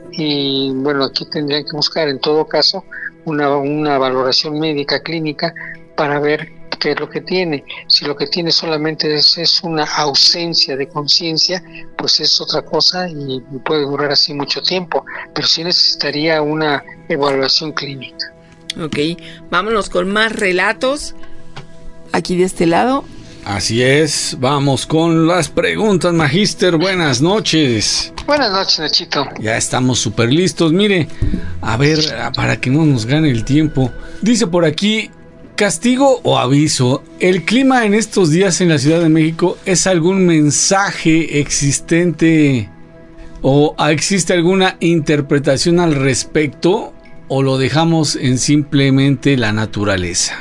Y bueno, aquí tendrían que buscar en todo caso una valoración médica clínica para ver qué es lo que tiene. Si lo que tiene solamente es una ausencia de conciencia, pues es otra cosa y puede durar así mucho tiempo, pero sí necesitaría una evaluación clínica. Ok, vámonos con más relatos aquí de este lado. Así es, vamos con las preguntas, Magíster. Buenas noches. Buenas noches, Nachito. Ya estamos súper listos. Mire, a ver, para que no nos gane el tiempo. Dice por aquí, ¿castigo o aviso? ¿El clima en estos días en la Ciudad de México es algún mensaje existente o existe alguna interpretación al respecto o lo dejamos en simplemente la naturaleza?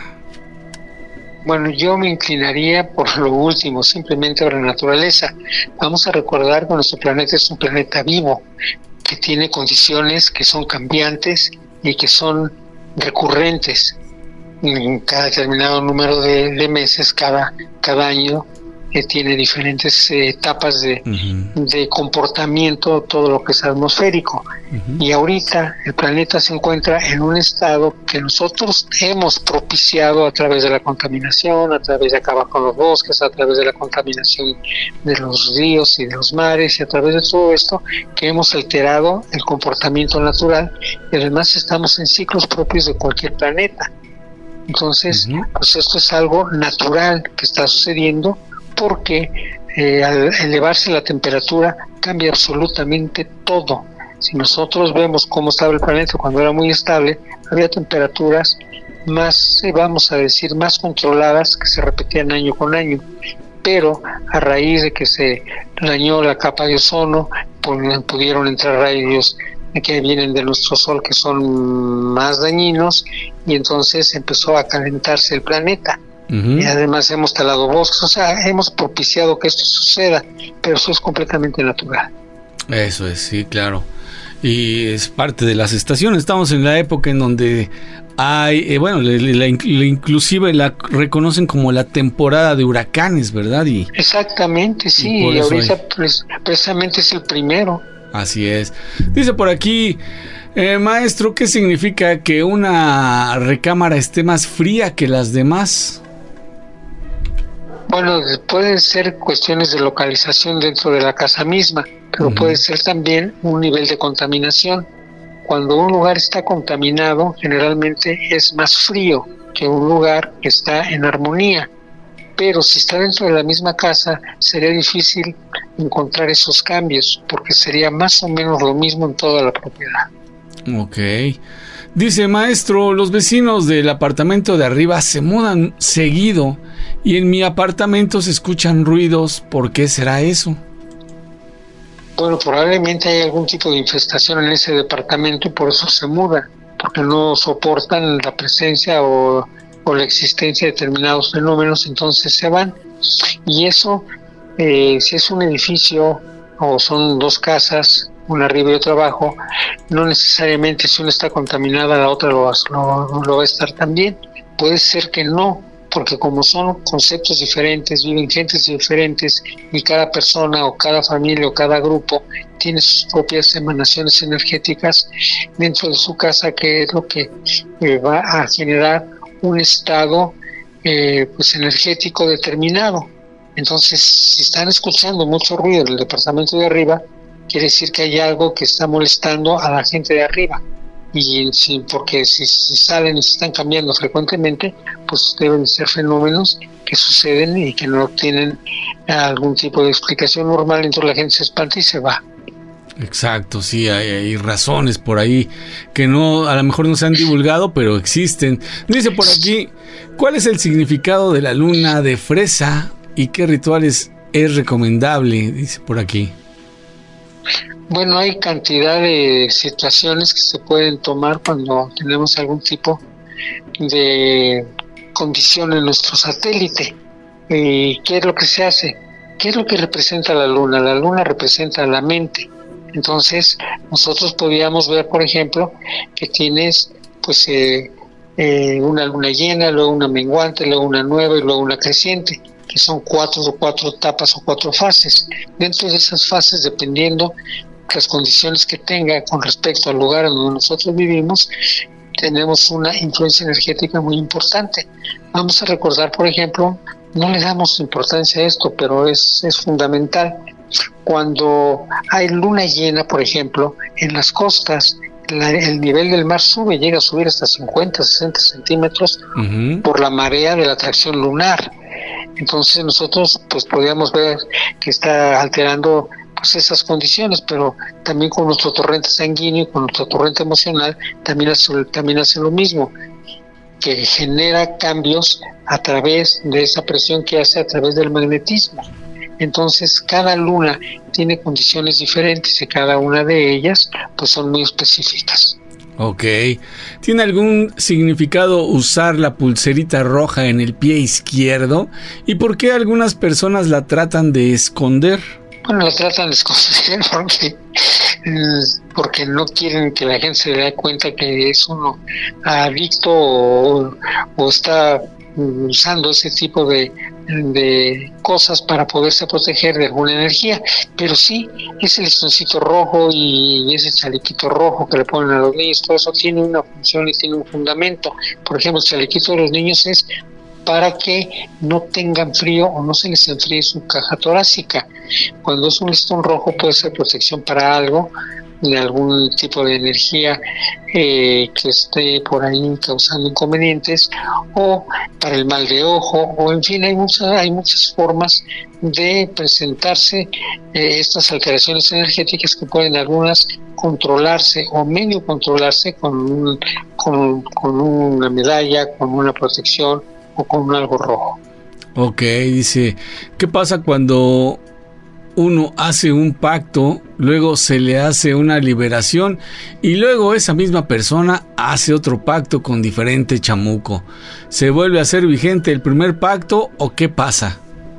Bueno, yo me inclinaría por lo último, simplemente por la naturaleza. Vamos a recordar que nuestro planeta es un planeta vivo, que tiene condiciones que son cambiantes y que son recurrentes. En cada determinado número de meses, cada año, tiene diferentes etapas de comportamiento, todo lo que es atmosférico. Y ahorita el planeta se encuentra en un estado que nosotros hemos propiciado a través de la contaminación, a través de acabar con los bosques, a través de la contaminación de los ríos y de los mares, y a través de todo esto que hemos alterado el comportamiento natural, y además estamos en ciclos propios de cualquier planeta. Entonces, pues esto es algo natural que está sucediendo, porque al elevarse la temperatura cambia absolutamente todo. Si nosotros vemos cómo estaba el planeta cuando era muy estable, había temperaturas más, vamos a decir, más controladas, que se repetían año con año, pero a raíz de que se dañó la capa de ozono, pudieron entrar rayos que vienen de nuestro sol que son más dañinos, y entonces empezó a calentarse el planeta. Y además hemos talado bosques, o sea, hemos propiciado que esto suceda, pero eso es completamente natural. Eso es, sí, claro. Y es parte de las estaciones. Estamos en la época en donde hay, inclusive la reconocen como la temporada de huracanes, ¿verdad? Exactamente, sí. Y ahorita precisamente es el primero. Así es. Dice por aquí, maestro, ¿qué significa que una recámara esté más fría que las demás? Bueno, pueden ser cuestiones de localización dentro de la casa misma, pero puede ser también un nivel de contaminación. Cuando un lugar está contaminado, generalmente es más frío que un lugar que está en armonía. Pero si está dentro de la misma casa, sería difícil encontrar esos cambios, porque sería más o menos lo mismo en toda la propiedad. Ok. Dice, maestro, los vecinos del apartamento de arriba se mudan seguido y en mi apartamento se escuchan ruidos. ¿Por qué será eso? Bueno, probablemente hay algún tipo de infestación en ese departamento y por eso se mudan, porque no soportan la presencia o la existencia de determinados fenómenos, entonces se van. Y eso, si es un edificio o son dos casas, una arriba y otra abajo, no necesariamente si una está contaminada la otra lo va a estar también. Puede ser que no, porque como son conceptos diferentes, viven gentes diferentes y cada persona o cada familia o cada grupo tiene sus propias emanaciones energéticas dentro de su casa, que es lo que va a generar un estado energético determinado. Entonces, si están escuchando mucho ruido en el departamento de arriba, quiere decir que hay algo que está molestando a la gente de arriba. Y porque si salen y se están cambiando frecuentemente, pues deben ser fenómenos que suceden y que no tienen algún tipo de explicación normal, entonces la gente se espanta y se va. Exacto, sí, hay razones por ahí que no, a lo mejor no se han divulgado, pero existen. Dice por aquí, ¿cuál es el significado de la luna de fresa y qué rituales es recomendable? Dice por aquí. Bueno, hay cantidad de situaciones que se pueden tomar cuando tenemos algún tipo de condición en nuestro satélite. ¿Y qué es lo que se hace? ¿Qué es lo que representa la luna? La luna representa la mente. Entonces, nosotros podríamos ver, por ejemplo, que tienes una luna llena, luego una menguante, luego una nueva y luego una creciente, que son cuatro etapas o 4 fases. Dentro de esas fases, dependiendo las condiciones que tenga con respecto al lugar donde nosotros vivimos, tenemos una influencia energética muy importante. Vamos a recordar, por ejemplo, no le damos importancia a esto, pero es fundamental. Cuando hay luna llena, por ejemplo, en las costas, el nivel del mar llega a subir hasta 50, 60 centímetros por la marea de la atracción lunar. Entonces nosotros podríamos ver que está alterando esas condiciones, pero también con nuestro torrente sanguíneo y con nuestro torrente emocional también hace lo mismo, que genera cambios a través de esa presión que hace a través del magnetismo. Entonces cada luna tiene condiciones diferentes y cada una de ellas son muy específicas. Ok. ¿Tiene algún significado usar la pulserita roja en el pie izquierdo? ¿Y por qué algunas personas la tratan de esconder? Bueno, la tratan de esconder porque no quieren que la gente se dé cuenta que es uno adicto o está usando ese tipo de cosas para poderse proteger de alguna energía. Pero sí, ese listoncito rojo y ese chalequito rojo que le ponen a los niños, todo eso tiene una función y tiene un fundamento. Por ejemplo, el chalequito de los niños es para que no tengan frío o no se les enfríe su caja torácica. Cuando es un listón rojo puede ser protección para algo, de algún tipo de energía que esté por ahí causando inconvenientes, o para el mal de ojo, o en fin, hay muchas formas de presentarse estas alteraciones energéticas que pueden algunas controlarse o medio controlarse con una medalla, con una protección o con algo rojo. Ok, dice, ¿qué pasa cuando uno hace un pacto, luego se le hace una liberación y luego esa misma persona hace otro pacto con diferente chamuco? ¿Se vuelve a hacer vigente el primer pacto o qué pasa?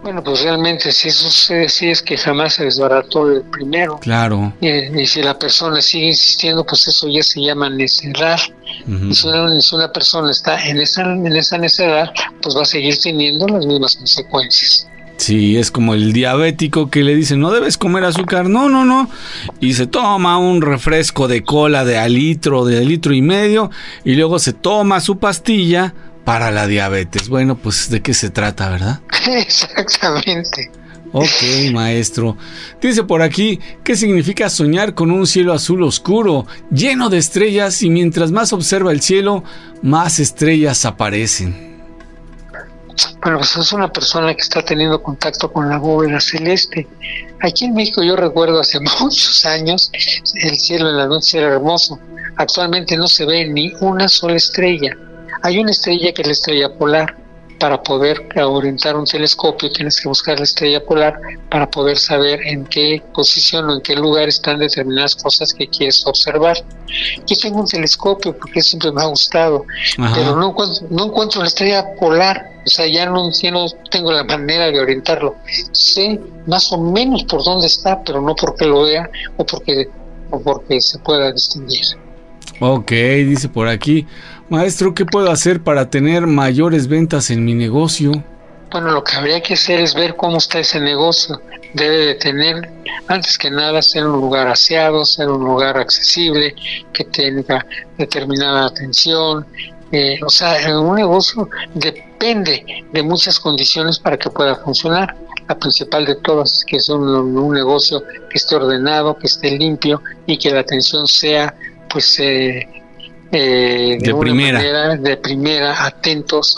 Bueno, pues realmente si eso sucede, sí es que jamás se desbarató el primero. Claro. Y si la persona sigue insistiendo, pues eso ya se llama necedad. Y si una persona está en esa necedad, pues va a seguir teniendo las mismas consecuencias. Sí, es como el diabético que le dicen, no debes comer azúcar, no, y se toma un refresco de cola de litro y medio, y luego se toma su pastilla para la diabetes. Bueno, pues ¿de qué se trata, verdad? Exactamente. Ok, maestro. Dice por aquí, ¿qué significa soñar con un cielo azul oscuro, lleno de estrellas, y mientras más observa el cielo, más estrellas aparecen? Bueno, pues es una persona que está teniendo contacto con la bóveda celeste. Aquí en México yo recuerdo hace muchos años el cielo en la noche era hermoso. Actualmente no se ve ni una sola estrella. Hay una estrella que es la estrella polar. Para poder orientar un telescopio tienes que buscar la estrella polar para poder saber en qué posición o en qué lugar están determinadas cosas que quieres observar. Yo tengo un telescopio porque siempre me ha gustado, pero no encuentro la estrella polar. O sea, ya no tengo la manera de orientarlo. Sé más o menos por dónde está, pero no porque lo vea o porque se pueda distinguir. Ok, dice por aquí, maestro, ¿qué puedo hacer para tener mayores ventas en mi negocio? Bueno, lo que habría que hacer es ver cómo está ese negocio. Debe de tener, antes que nada, ser un lugar aseado, ser un lugar accesible, que tenga determinada atención. O sea, un negocio depende de muchas condiciones para que pueda funcionar. La principal de todas es que es un negocio que esté ordenado, que esté limpio y que la atención sea pues de primera manera, de primera, atentos,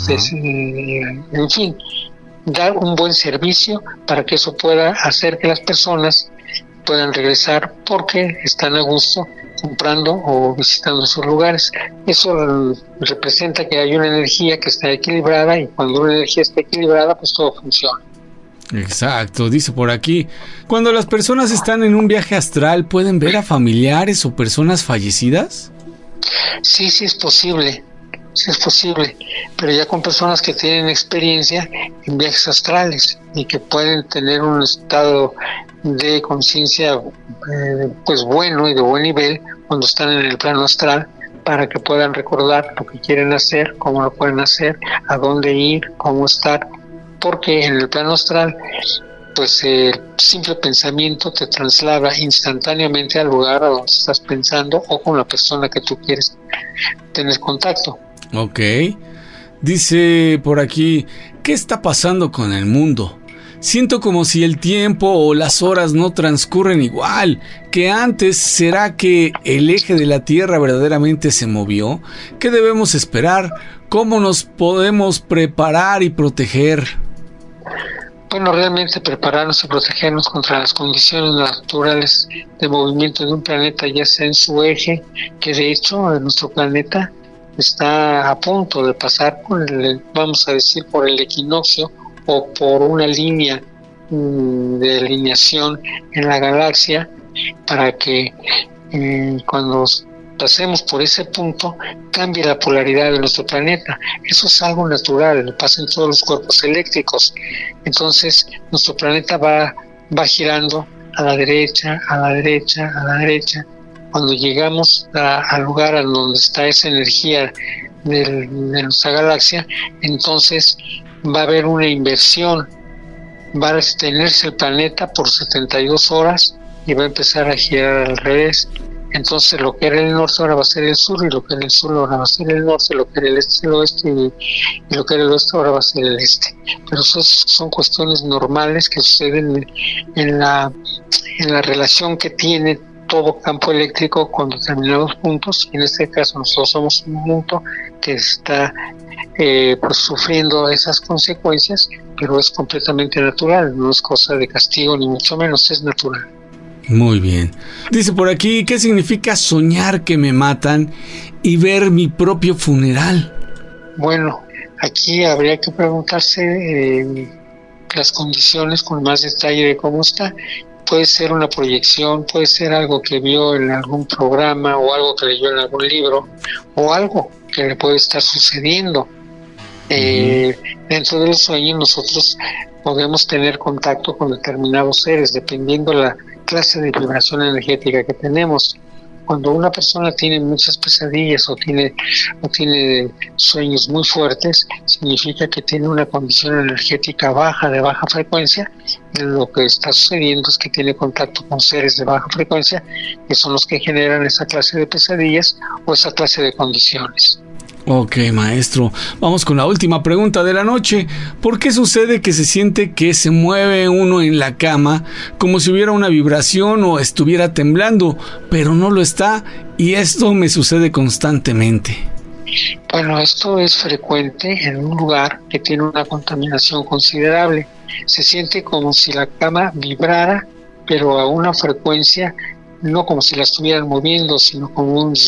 en fin, dar un buen servicio para que eso pueda hacer que las personas puedan regresar porque están a gusto comprando o visitando sus lugares. Eso representa que hay una energía que está equilibrada, y cuando una energía está equilibrada, pues todo funciona. Exacto, dice por aquí, cuando las personas están en un viaje astral, ¿pueden ver a familiares o personas fallecidas? Sí es posible, pero ya con personas que tienen experiencia en viajes astrales y que pueden tener un estado de conciencia pues bueno y de buen nivel cuando están en el plano astral, para que puedan recordar lo que quieren hacer, cómo lo pueden hacer, a dónde ir, cómo estar. Porque en el plano astral, pues el simple pensamiento te traslada instantáneamente al lugar a donde estás pensando o con la persona que tú quieres tener contacto. Ok. Dice por aquí, ¿qué está pasando con el mundo? Siento como si el tiempo o las horas no transcurren igual que antes. ¿Será que el eje de la Tierra verdaderamente se movió? ¿Qué debemos esperar? ¿Cómo nos podemos preparar y proteger? Bueno, realmente prepararnos y protegernos contra las condiciones naturales de movimiento de un planeta, ya sea en su eje, que de hecho nuestro planeta está a punto de pasar vamos a decir, por el equinoccio o por una línea de alineación en la galaxia, para que cuando pasemos por ese punto cambie la polaridad de nuestro planeta. Eso es algo natural, pasa en todos los cuerpos eléctricos. Entonces nuestro planeta va girando a la derecha, a la derecha, a la derecha. Cuando llegamos al lugar a donde está esa energía de nuestra galaxia, entonces va a haber una inversión, va a detenerse el planeta por 72 horas y va a empezar a girar al revés. Entonces lo que era el norte ahora va a ser el sur, y lo que era el sur ahora va a ser el norte, lo que era el este el oeste, y lo que era el oeste ahora va a ser el este. Pero eso son cuestiones normales que suceden en la relación que tiene todo campo eléctrico con determinados puntos. En este caso nosotros somos un punto que está pues sufriendo esas consecuencias, pero es completamente natural, no es cosa de castigo ni mucho menos, es natural. Muy bien. Dice por aquí, ¿qué significa soñar que me matan y ver mi propio funeral? Bueno, aquí habría que preguntarse las condiciones con más detalle de cómo está. Puede ser una proyección, puede ser algo que vio en algún programa o algo que leyó en algún libro o algo que le puede estar sucediendo. Dentro de los sueños nosotros podemos tener contacto con determinados seres, dependiendo la clase de vibración energética que tenemos. Cuando una persona tiene muchas pesadillas o tiene sueños muy fuertes, significa que tiene una condición energética baja, de baja frecuencia, y lo que está sucediendo es que tiene contacto con seres de baja frecuencia, que son los que generan esa clase de pesadillas o esa clase de condiciones. Ok, maestro. Vamos con la última pregunta de la noche. ¿Por qué sucede que se siente que se mueve uno en la cama como si hubiera una vibración o estuviera temblando, pero no lo está? Y esto me sucede constantemente. Bueno, esto es frecuente en un lugar que tiene una contaminación considerable. Se siente como si la cama vibrara, pero a una frecuencia, no como si la estuvieran moviendo, sino como un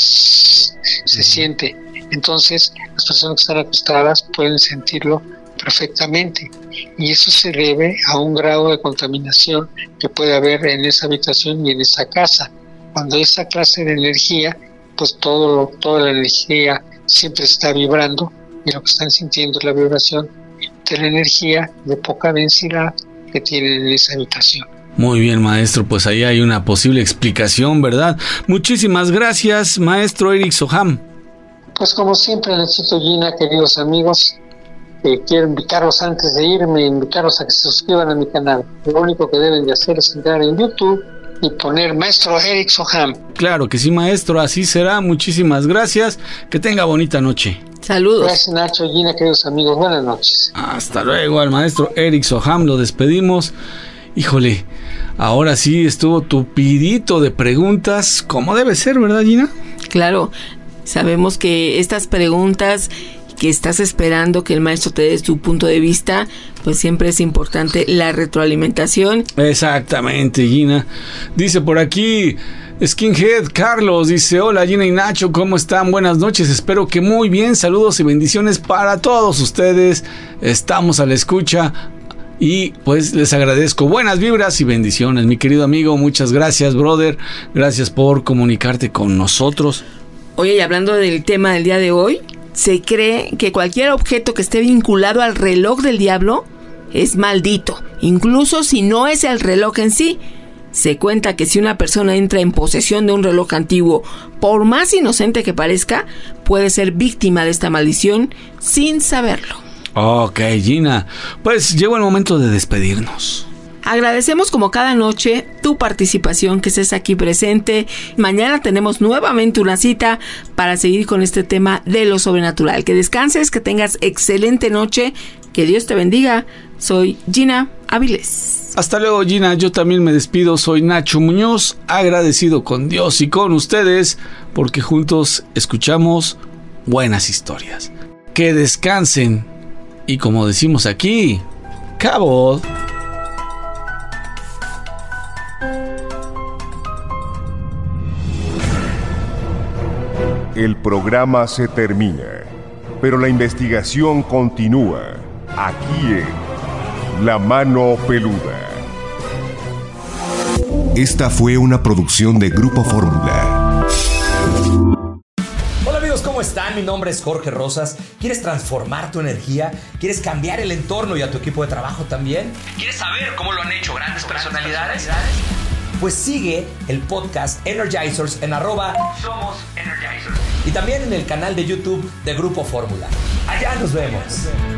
zzz, se siente. Entonces, las personas que están acostadas pueden sentirlo perfectamente, y eso se debe a un grado de contaminación que puede haber en esa habitación y en esa casa. Cuando esa clase de energía, pues toda la energía siempre está vibrando, y lo que están sintiendo es la vibración de la energía de poca densidad que tienen en esa habitación. Muy bien, maestro, pues ahí hay una posible explicación, ¿verdad? Muchísimas gracias, maestro Eric Soham. Pues como siempre, Nachito, Gina, queridos amigos, quiero invitarlos antes de irme, invitarlos a que se suscriban a mi canal. Lo único que deben de hacer es entrar en YouTube y poner Maestro Eric Soham. Claro que sí, maestro, así será. Muchísimas gracias. Que tenga bonita noche. Saludos. Gracias, Nacho, Gina, queridos amigos. Buenas noches. Hasta luego, al maestro Eric Soham lo despedimos. Híjole, ahora sí estuvo tupidito de preguntas, como debe ser, ¿verdad, Gina? Claro. Sabemos que estas preguntas que estás esperando que el maestro te dé su punto de vista, pues siempre es importante la retroalimentación. Exactamente, Gina. Dice por aquí Skinhead Carlos, dice: hola Gina y Nacho, ¿cómo están? Buenas noches, espero que muy bien. Saludos y bendiciones para todos ustedes. Estamos a la escucha y pues les agradezco buenas vibras y bendiciones, mi querido amigo. Muchas gracias, brother. Gracias por comunicarte con nosotros. Oye, y hablando del tema del día de hoy, se cree que cualquier objeto que esté vinculado al reloj del diablo es maldito, incluso si no es el reloj en sí. Se cuenta que si una persona entra en posesión de un reloj antiguo, por más inocente que parezca, puede ser víctima de esta maldición sin saberlo. Ok, Gina, pues llegó el momento de despedirnos. Agradecemos como cada noche tu participación, que estés aquí presente. Mañana tenemos nuevamente una cita para seguir con este tema de lo sobrenatural. Que descanses, que tengas excelente noche, que Dios te bendiga. Soy Gina Avilés. Hasta luego, Gina. Yo también me despido. Soy Nacho Muñoz, agradecido con Dios y con ustedes porque juntos escuchamos buenas historias. Que descansen y, como decimos aquí, cabot. El programa se termina, pero la investigación continúa aquí en La Mano Peluda. Esta fue una producción de Grupo Fórmula. Hola amigos, ¿cómo están? Mi nombre es Jorge Rosas. ¿Quieres transformar tu energía? ¿Quieres cambiar el entorno y a tu equipo de trabajo también? ¿Quieres saber cómo lo han hecho grandes personalidades? Pues sigue el podcast Energizers en @Somos Energizers. Y también en el canal de YouTube de Grupo Fórmula. Allá nos vemos.